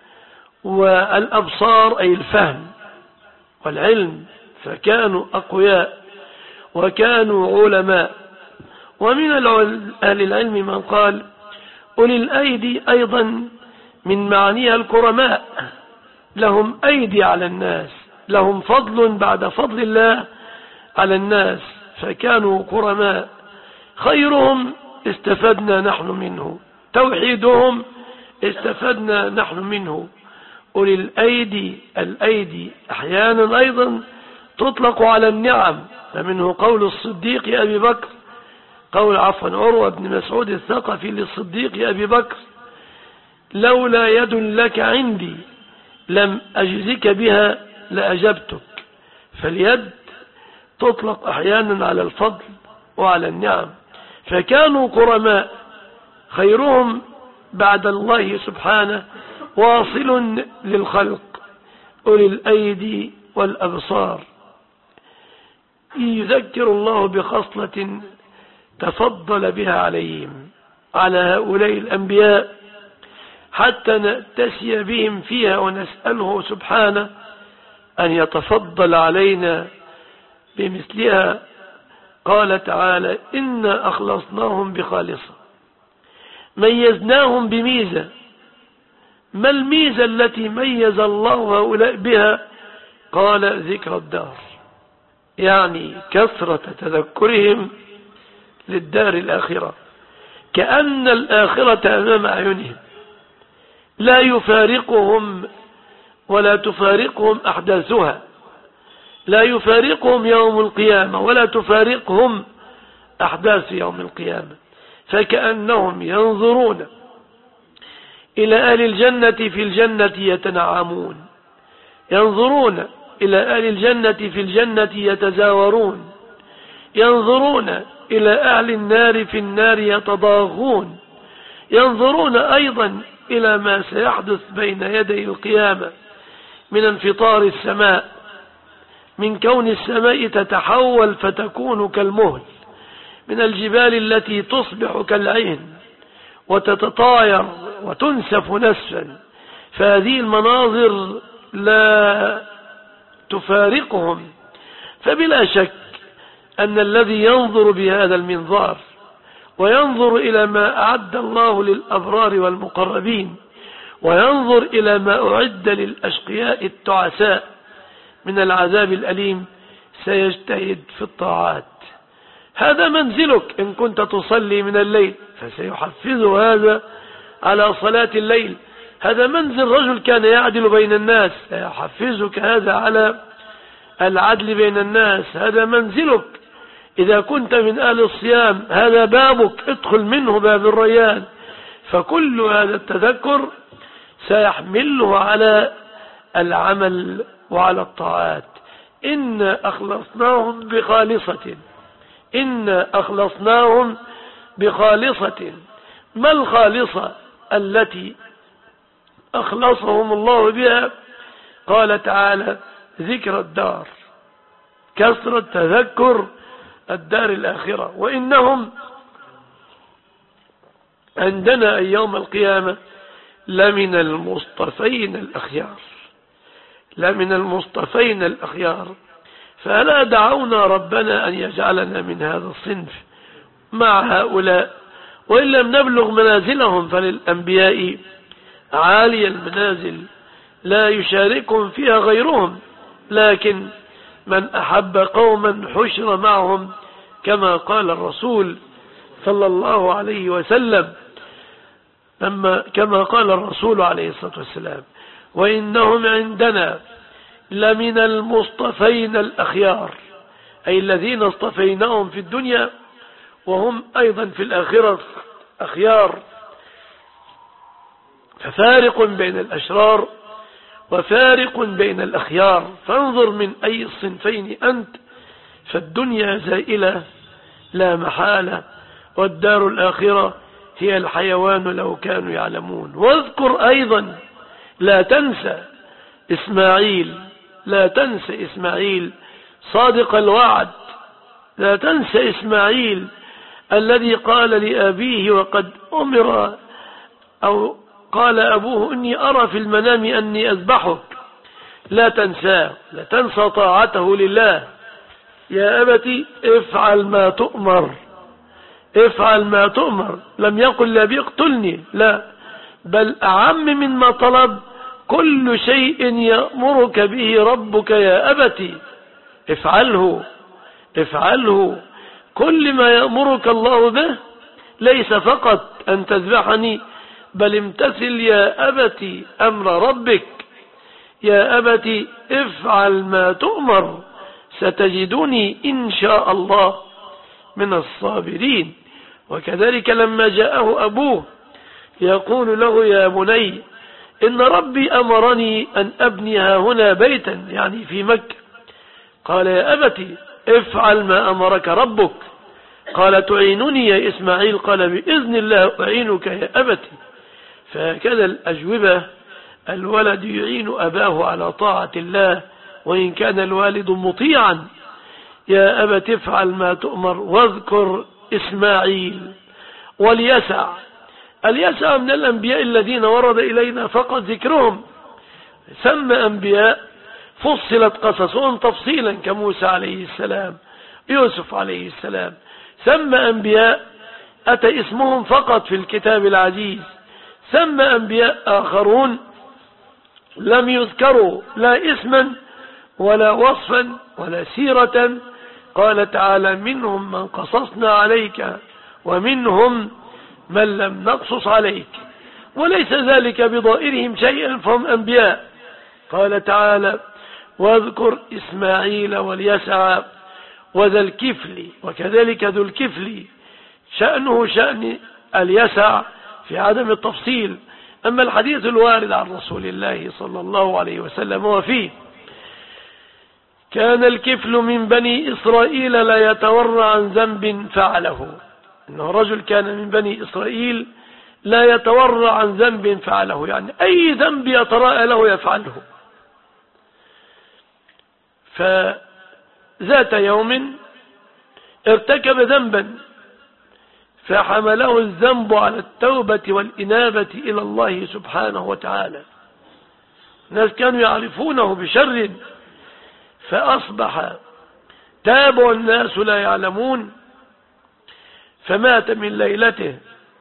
والأبصار أي الفهم والعلم، فكانوا أقوياء وكانوا علماء. ومن أهل العلم من قال أولي الأيدي أيضا من معانيها الكرماء، لهم أيدي على الناس، لهم فضل بعد فضل الله على الناس، فكانوا كرماء. خيرهم استفدنا نحن منه، توحيدهم استفدنا نحن منه. أولي الأيدي، الأيدي أحيانا أيضا تطلق على النعم، فمنه قول الصديق يا أبي بكر، قول عروة بن مسعود الثقفي للصديق يا أبي بكر لولا يد لك عندي لم أجزك بها لأجبتك. فاليد تطلق أحيانا على الفضل وعلى النعم، فكانوا كرماء. خيرهم بعد الله سبحانه واصل للخلق، أولي الأيدي والأبصار. يذكر الله بخصلة تفضل بها عليهم على هؤلاء الأنبياء حتى نأتسي بهم فيها، ونسأله سبحانه أن يتفضل علينا بمثلها. قال تعالى إنا أخلصناهم بخالصة، ميزناهم بميزة. ما الميزة التي ميز الله هؤلاء بها؟ قال ذكر الدار، يعني كثرة تذكرهم للدار الآخرة، كأن الآخرة أمام أعينهم، لا يفارقهم ولا تفارقهم أحداثها، لا يفارقهم يوم القيامة ولا تفارقهم أحداث يوم القيامة. فكأنهم ينظرون إلى أهل الجنة في الجنة يتنعمون، ينظرون إلى أهل الجنة في الجنة يتزاورون، ينظرون إلى أهل النار في النار يتضاغون، ينظرون أيضا إلى ما سيحدث بين يدي القيامة من انفطار السماء، من كون السماء تتحول فتكون كالمهل، من الجبال التي تصبح كالعين وتتطاير وتنسف نسفا. فهذه المناظر لا تفارقهم. فبلا شك أن الذي ينظر بهذا المنظار وينظر إلى ما أعد الله للأبرار والمقربين، وينظر إلى ما أعد للأشقياء التعساء من العذاب الأليم، سيجتهد في الطاعات. هذا منزلك إن كنت تصلي من الليل، فسيحفز هذا على صلاة الليل. هذا منزل رجل كان يعدل بين الناس، سيحفزك هذا على العدل بين الناس. هذا منزلك إذا كنت من أهل الصيام، هذا بابك، ادخل منه باب الريان. فكل هذا التذكر سيحمله على العمل وعلى الطاعات. إنا أخلصناهم بخالصة، إنا أخلصناهم بخالصة. ما الخالصة التي أخلصهم الله بها؟ قال تعالى ذكر الدار، كثرة تذكر الدار الآخرة. وإنهم عندنا يوم القيامة لمن المصطفين الأخيار، لمن المصطفين الأخيار. فلا دعونا ربنا أن يجعلنا من هذا الصنف مع هؤلاء، وإن لم نبلغ منازلهم فللأنبياء عالي المنازل لا يشاركهم فيها غيرهم، لكن من أحب قوما حشر معهم كما قال الرسول صلى الله عليه وسلم، كما قال الرسول عليه الصلاة والسلام: وإنهم عندنا لمن المصطفين الأخيار، أي الذين اصطفيناهم في الدنيا وهم أيضا في الآخرة أخيار. ففارق بين الأشرار وفارق بين الأخيار، فانظر من أي الصنفين أنت، فالدنيا زائلة لا محالة، والدار الآخرة هي الحيوان لو كانوا يعلمون. واذكر أيضا لا تنسى إسماعيل، لا تنسى إسماعيل صادق الوعد، لا تنسى إسماعيل الذي قال لأبيه وقد أمر أو قال أبوه: إني أرى في المنام أني أذبحك. لا تنساه، لا تنسى طاعته لله. يا أبتي افعل ما تؤمر، افعل ما تؤمر. لم يقل لأبي اقتلني، لا، بل أعم مما طلب: كل شيء يأمرك به ربك يا أبتي افعله، افعله. كل ما يأمرك الله به ليس فقط أن تذبحني، بل امتثل يا أبتي أمر ربك. يا أبتي افعل ما تؤمر، ستجدني إن شاء الله من الصابرين. وكذلك لما جاءه أبوه يقول له: يا بني إن ربي أمرني أن أبني هنا بيتا، يعني في مكة. قال: يا أبتي افعل ما أمرك ربك. قال: تعينني يا إسماعيل؟ قال: بإذن الله أعينك يا أبتي. فهكذا الأجوبة، الولد يعين أباه على طاعة الله وإن كان الوالد مطيعا. يا أبت افعل ما تؤمر. واذكر إسماعيل واليسع. اليسع من الأنبياء الذين ورد إلينا فقط ذكرهم، سمى أنبياء فصلت قصصهم تفصيلا كموسى عليه السلام، يوسف عليه السلام. سمى أنبياء أتى اسمهم فقط في الكتاب العزيز. سمى أنبياء آخرون لم يذكروا لا اسما ولا وصفا ولا سيرة. قال تعالى: منهم من قصصنا عليك ومنهم من لم نقصص عليك. وليس ذلك بضائرهم شيئا، فهم أنبياء. قال تعالى: واذكر إسماعيل واليسع وذا الكفل. وكذلك ذو الكفل شأنه شأن اليسع في عدم التفصيل. أما الحديث الوارد عن رسول الله صلى الله عليه وسلم وفيه: كان الكفل من بني إسرائيل لا يتورع عن ذنب فعله. إنه رجل كان من بني إسرائيل لا يتورع عن ذنب فعله، يعني أي ذنب يتراءى له يفعله. فذات يوم ارتكب ذنبا فحمله الذنب على التوبة والإنابة إلى الله سبحانه وتعالى. الناس كانوا يعرفونه بشر، فأصبح تاب والناس لا يعلمون، فمات من ليلته.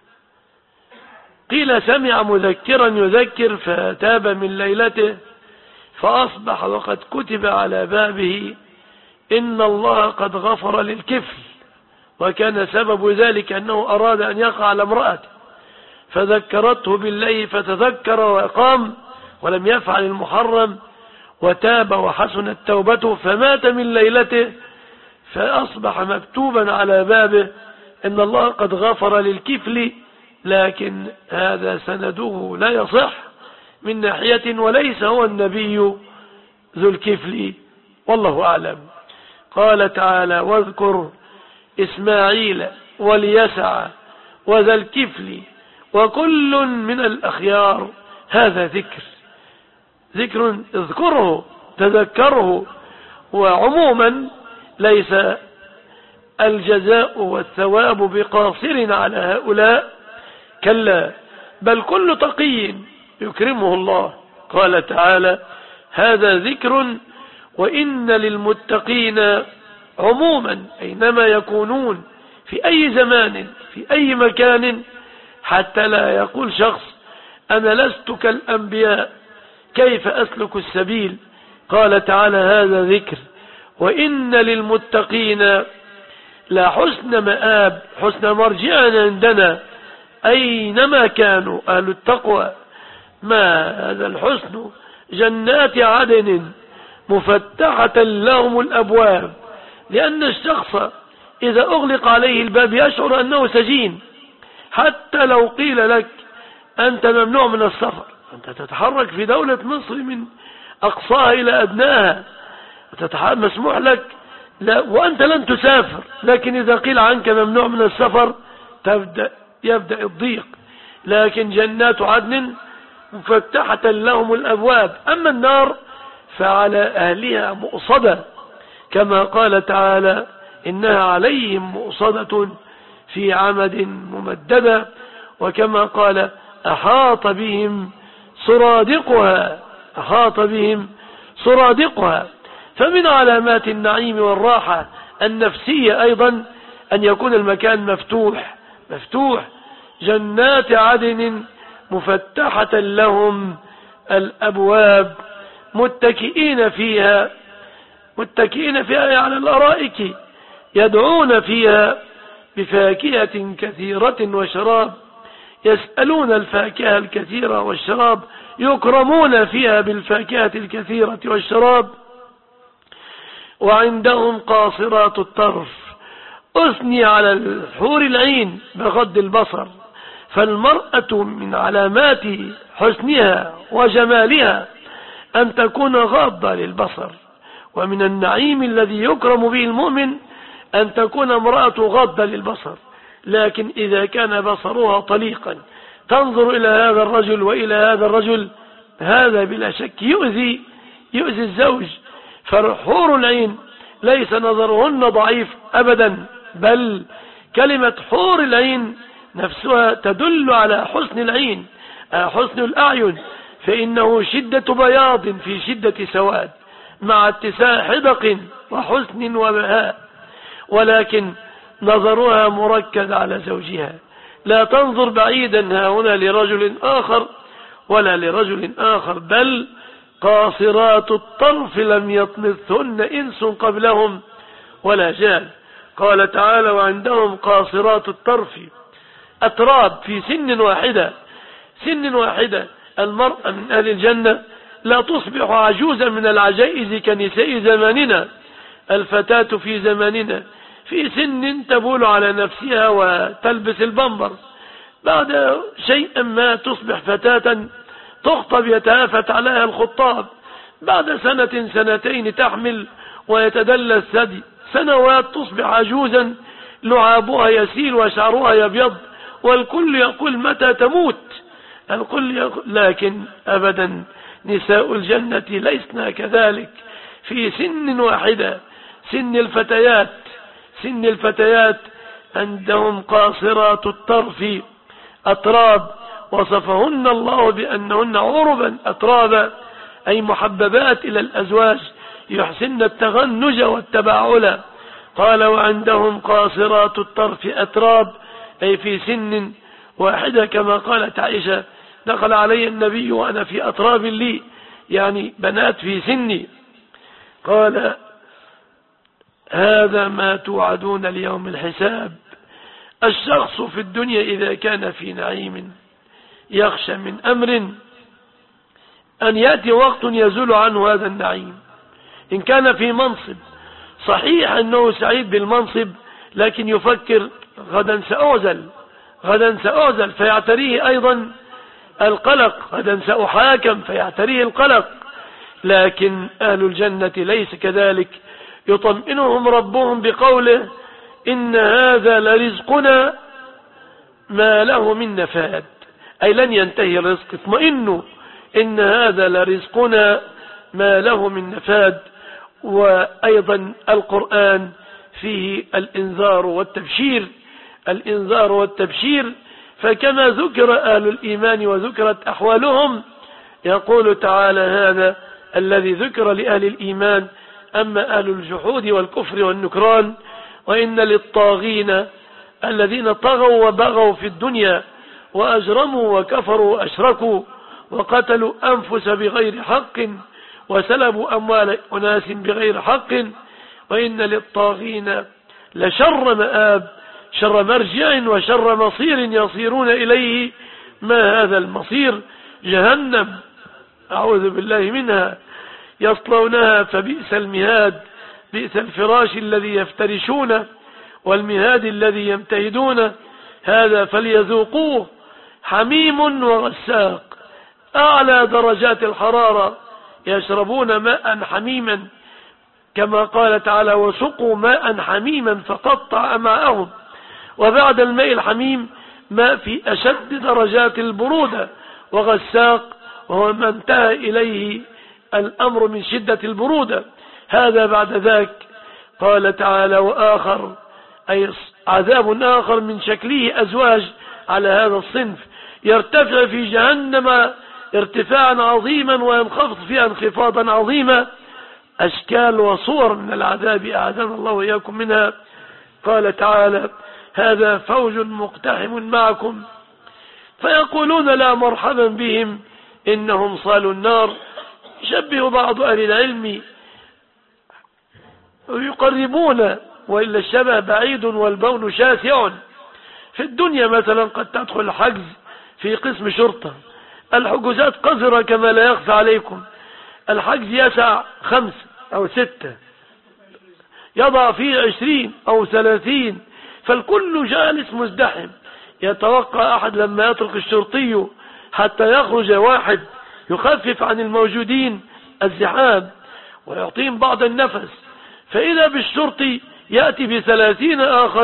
قيل سمع مذكرا يذكر فتاب من ليلته، فأصبح وقد كتب على بابه: إن الله قد غفر للكفل. وكان سبب ذلك أنه أراد أن يقع على امرأته، فذكرته بالله فتذكر وقام ولم يفعل المحرم، وتاب وحسنت توبته، فمات من ليلته، فأصبح مكتوبا على بابه: إن الله قد غفر للكفل. لكن هذا سنده لا يصح من ناحية، وليس هو النبي ذو الكفل، والله أعلم. قال تعالى: واذكر إسماعيل واليسع وذا الكفل وكل من الأخيار. هذا ذكر اذكره تذكره. وعموما ليس الجزاء والثواب بقاصر على هؤلاء، كلا، بل كل تقي يكرمه الله. قال تعالى: هذا ذكر وإن للمتقين عموما أينما يكونون في أي زمان في أي مكان، حتى لا يقول شخص أنا لست كالأنبياء كيف أسلك السبيل. قال تعالى هذا ذكر، وإن للمتقين لا حسن مآب، حسن مرجع عندنا أينما كانوا أهل التقوى. ما هذا الحسن؟ جنات عدن مفتحة لهم الأبواب، لأن الشخص إذا أغلق عليه الباب يشعر أنه سجين. حتى لو قيل لك أنت ممنوع من السفر، أنت تتحرك في دولة مصر من أقصاها إلى أدناها، مسموح لك لا وأنت لن تسافر، لكن إذا قيل عنك ممنوع من السفر يبدأ الضيق. لكن جنات عدن مفتحة لهم الأبواب. أما النار فعلى أهلها مؤصدة، كما قال تعالى إنها عليهم مؤصدة في عمد ممددة، وكما قال أحاط بهم سرادقها، أحاط بهم سرادقها. فمن علامات النعيم والراحة النفسية أيضا أن يكون المكان مفتوح. جنات عدن مفتحة لهم الأبواب متكئين فيها على الأرائك، يدعون فيها بفاكهة كثيرة وشراب، يسألون الفاكهة الكثيرة والشراب، يكرمون فيها بالفاكهة الكثيرة والشراب. وعندهم قاصرات الطرف، أثني على الحور العين بغض البصر، فالمرأة من علامات حسنها وجمالها أن تكون غاضة للبصر، ومن النعيم الذي يكرم به المؤمن أن تكون امرأة غاضة للبصر. لكن إذا كان بصرها طليقا تنظر إلى هذا الرجل وإلى هذا الرجل، هذا بلا شك يؤذي الزوج. فحور العين ليس نظرهن ضعيف أبدا، بل كلمة حور العين نفسها تدل على حسن العين، حسن الأعين، فإنه شدة بياض في شدة سواد مع اتساع حدق وحسن وبهاء. ولكن نظرها مركز على زوجها، لا تنظر بعيدا هنا لرجل آخر ولا لرجل آخر، بل قاصرات الطرف لم يطمثهن إنس قبلهم ولا جان. قال تعالى وعندهم قاصرات الطرف أتراب في سن واحدة. المرأة من أهل الجنة لا تصبح عجوزا من العجائز كنساء زماننا. الفتاة في زماننا في سن تبول على نفسها وتلبس البمبر، بعد شيء ما تصبح فتاة تخطب يتهافت عليها الخطاب، بعد سنة سنتين تحمل ويتدلى الثدي، سنوات تصبح عجوزا لعابها يسيل وشعرها يبيض، والكل يقول متى تموت، الكل يقول. لكن أبدا نساء الجنة ليسنا كذلك، في سن واحدة، سن الفتيات عندهم قاصرات الطرف أتراب، وصفهن الله بأنهن عربا أترابا، أي محببات إلى الأزواج، يحسن التغنج والتباعل. قال وعندهم قاصرات الطرف أتراب، أي في سن واحدة، كما قالت عائشة دخل علي النبي وأنا في أطراب لي، يعني بنات في سني. قال هذا ما توعدون ليوم الحساب. الشخص في الدنيا إذا كان في نعيم يخشى من أمر أن يأتي وقت يزول عنه هذا النعيم. إن كان في منصب صحيح أنه سعيد بالمنصب، لكن يفكر غدا سأعزل فيعتريه أيضا القلق، غدا سأحاكم فيعتريه القلق. لكن أهل الجنة ليس كذلك، يطمئنهم ربهم بقوله إن هذا لرزقنا ما له من نفاد، أي لن ينتهي الرزق، اطمئنوا إن هذا لرزقنا ما له من نفاد. وأيضا القرآن فيه الإنذار والتبشير، فكما ذكر أهل الإيمان وذكرت أحوالهم، يقول تعالى هذا الذي ذكر لأهل الإيمان. أما أهل الجحود والكفر والنكران وإن للطاغين الذين طغوا وبغوا في الدنيا وأجرموا وكفروا وأشركوا وقتلوا أنفس بغير حق وسلبوا أموال أناس بغير حق، وإن للطاغين لشر مآب، شر مرجع وشر مصير يصيرون إليه. ما هذا المصير؟ جهنم، أعوذ بالله منها، يصلونها فبئس المهاد، بئس الفراش الذي يفترشونه والمهاد الذي يمتهدونه. هذا فليذوقوه حميم وغساق، أعلى درجات الحرارة، يشربون ماء حميما كما قال تعالى وسقوا ماء حميما فقطع أمعاءهم. وبعد الماء الحميم ماء في أشد درجات البرودة وغساق، وهو ما انتهى إليه الأمر من شدة البرودة. هذا بعد ذاك قال تعالى وآخر، أي عذاب آخر من شكله أزواج على هذا الصنف، يرتفع في جهنم ارتفاعا عظيما وينخفض فيها انخفاضا عظيما، أشكال وصور من العذاب أعاذنا الله وإياكم منها. قال تعالى هذا فوج مقتحم معكم فيقولون لا مرحبا بهم إنهم صالوا النار. يشبه بعض أهل العلم ويقربون، وإلا الشبه بعيد والبون شاسع. في الدنيا مثلا قد تدخل الحجز في قسم شرطة، الحجوزات قذرة كما لا يخفى عليكم، الحجز يسع 5 أو 6، يضع فيه 20 أو 30، فالكل جالس مزدحم. يتوقع أحد لما يطرق الشرطي حتى يخرج واحد يخفف عن الموجودين الزحام ويعطيهم بعض النفس، فإذا بالشرطي يأتي ب30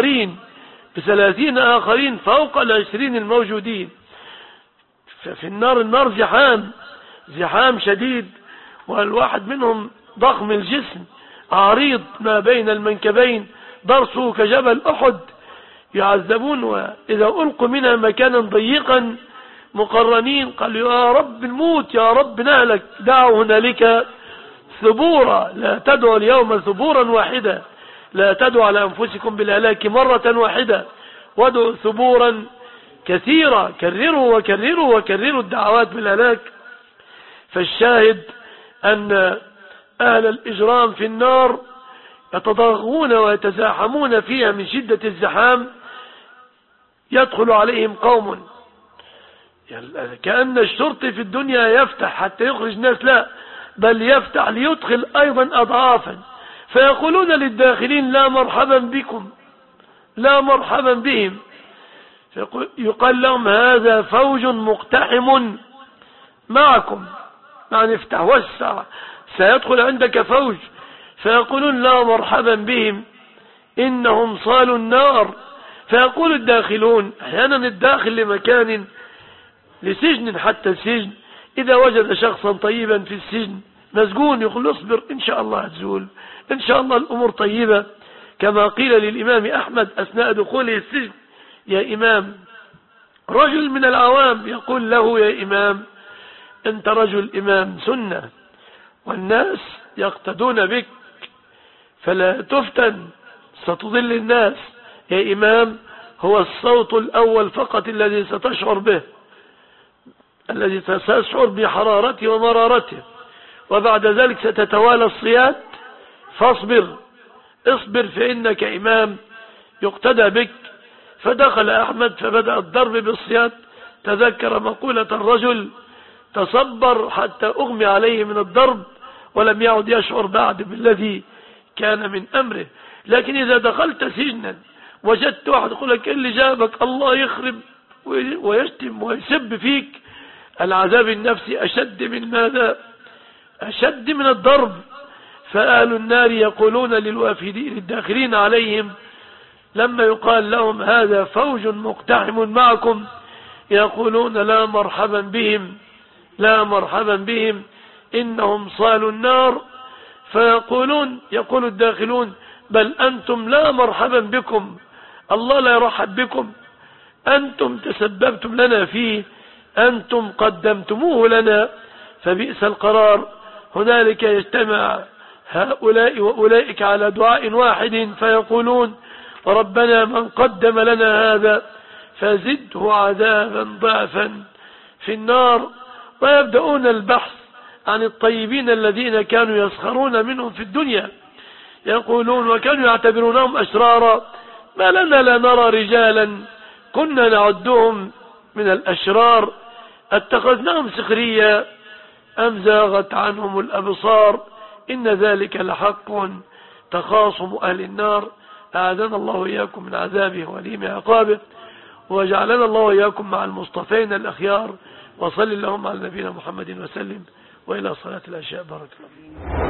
آخرين فوق 20 الموجودين. ففي النار زحام شديد، والواحد منهم ضخم الجسم عريض ما بين المنكبين، ضرسه كجبل أحد، يعذبون. وإذا ألقوا منها مكانا ضيقا مقرنين قالوا يا رب الموت، يا رب نهلك. دعوا هنالك ثبورا، لا تدعوا اليوم ثبورا واحدا، لا تدعوا على أنفسكم بالهلاك مرة واحدة، وادعوا ثبورا كثيرا، كرروا وكرروا وكرروا الدعوات بالهلاك. فالشاهد أن أهل الإجرام في النار يتضاغون ويتزاحمون فيها من شدة الزحام. يدخل عليهم قوم كأن الشرطي في الدنيا يفتح حتى يخرج الناس، لا بل يفتح ليدخل أيضا أضعافا، فيقولون للداخلين لا مرحبا بكم، لا مرحبا بهم. يقال لهم هذا فوج مقتحم معكم، يعني افتح وسع سيدخل عندك فوج، فيقولون لا مرحبا بهم إنهم صالوا النار. فيقول الداخلون، أحيانا الداخل لمكان لسجن، حتى السجن إذا وجد شخصا طيبا في السجن مسجون يقول اصبر إن شاء الله هتزول، إن شاء الله الأمور طيبة، كما قيل للإمام أحمد أثناء دخوله السجن يا إمام، رجل من العوام يقول له يا إمام أنت رجل إمام سنة والناس يقتدون بك فلا تفتن ستضل الناس، يا إمام هو الصوت الأول فقط الذي ستشعر به، الذي ستشعر بحرارته ومرارته، وبعد ذلك ستتوالى الصياد، فاصبر اصبر فإنك إمام يقتدى بك. فدخل أحمد فبدأ الضرب بالصياد، تذكر مقولة الرجل تصبر حتى أغمي عليه من الضرب، ولم يعد يشعر بعد بالذي كان من أمره. لكن إذا دخلت سجنا وجدت واحد يقول لك اللي جابك الله يخرب ويشتم ويسب فيك، العذاب النفسي أشد من ماذا؟ أشد من الضرب. فأهل النار يقولون للوافدين الداخلين عليهم لما يقال لهم هذا فوج مقتحم معكم، يقولون لا مرحبا بهم، لا مرحبا بهم إنهم صالوا النار. يقول الداخلون بل أنتم لا مرحبا بكم، الله لا يرحب بكم، أنتم تسببتم لنا فيه، أنتم قدمتموه لنا، فبئس القرار. هنالك يجتمع هؤلاء وأولئك على دعاء واحد فيقولون ربنا من قدم لنا هذا فزده عذابا ضعفا في النار. ويبدأون البحث عن الطيبين الذين كانوا يسخرون منهم في الدنيا، يقولون وكانوا يعتبرونهم أشرارا: ما لنا لا نرى رجالا كنا نعدهم من الأشرار اتخذناهم سخريا أم زاغت عنهم الأبصار إن ذلك لحق تخاصم أهل النار. أعاذنا الله وإياكم من عذابه وليم عقابه، وجعلنا الله وإياكم مع المصطفين الأخيار. وصل اللهم على نبينا محمد وسلم، وإلى صلاة العشاء. بارك الله.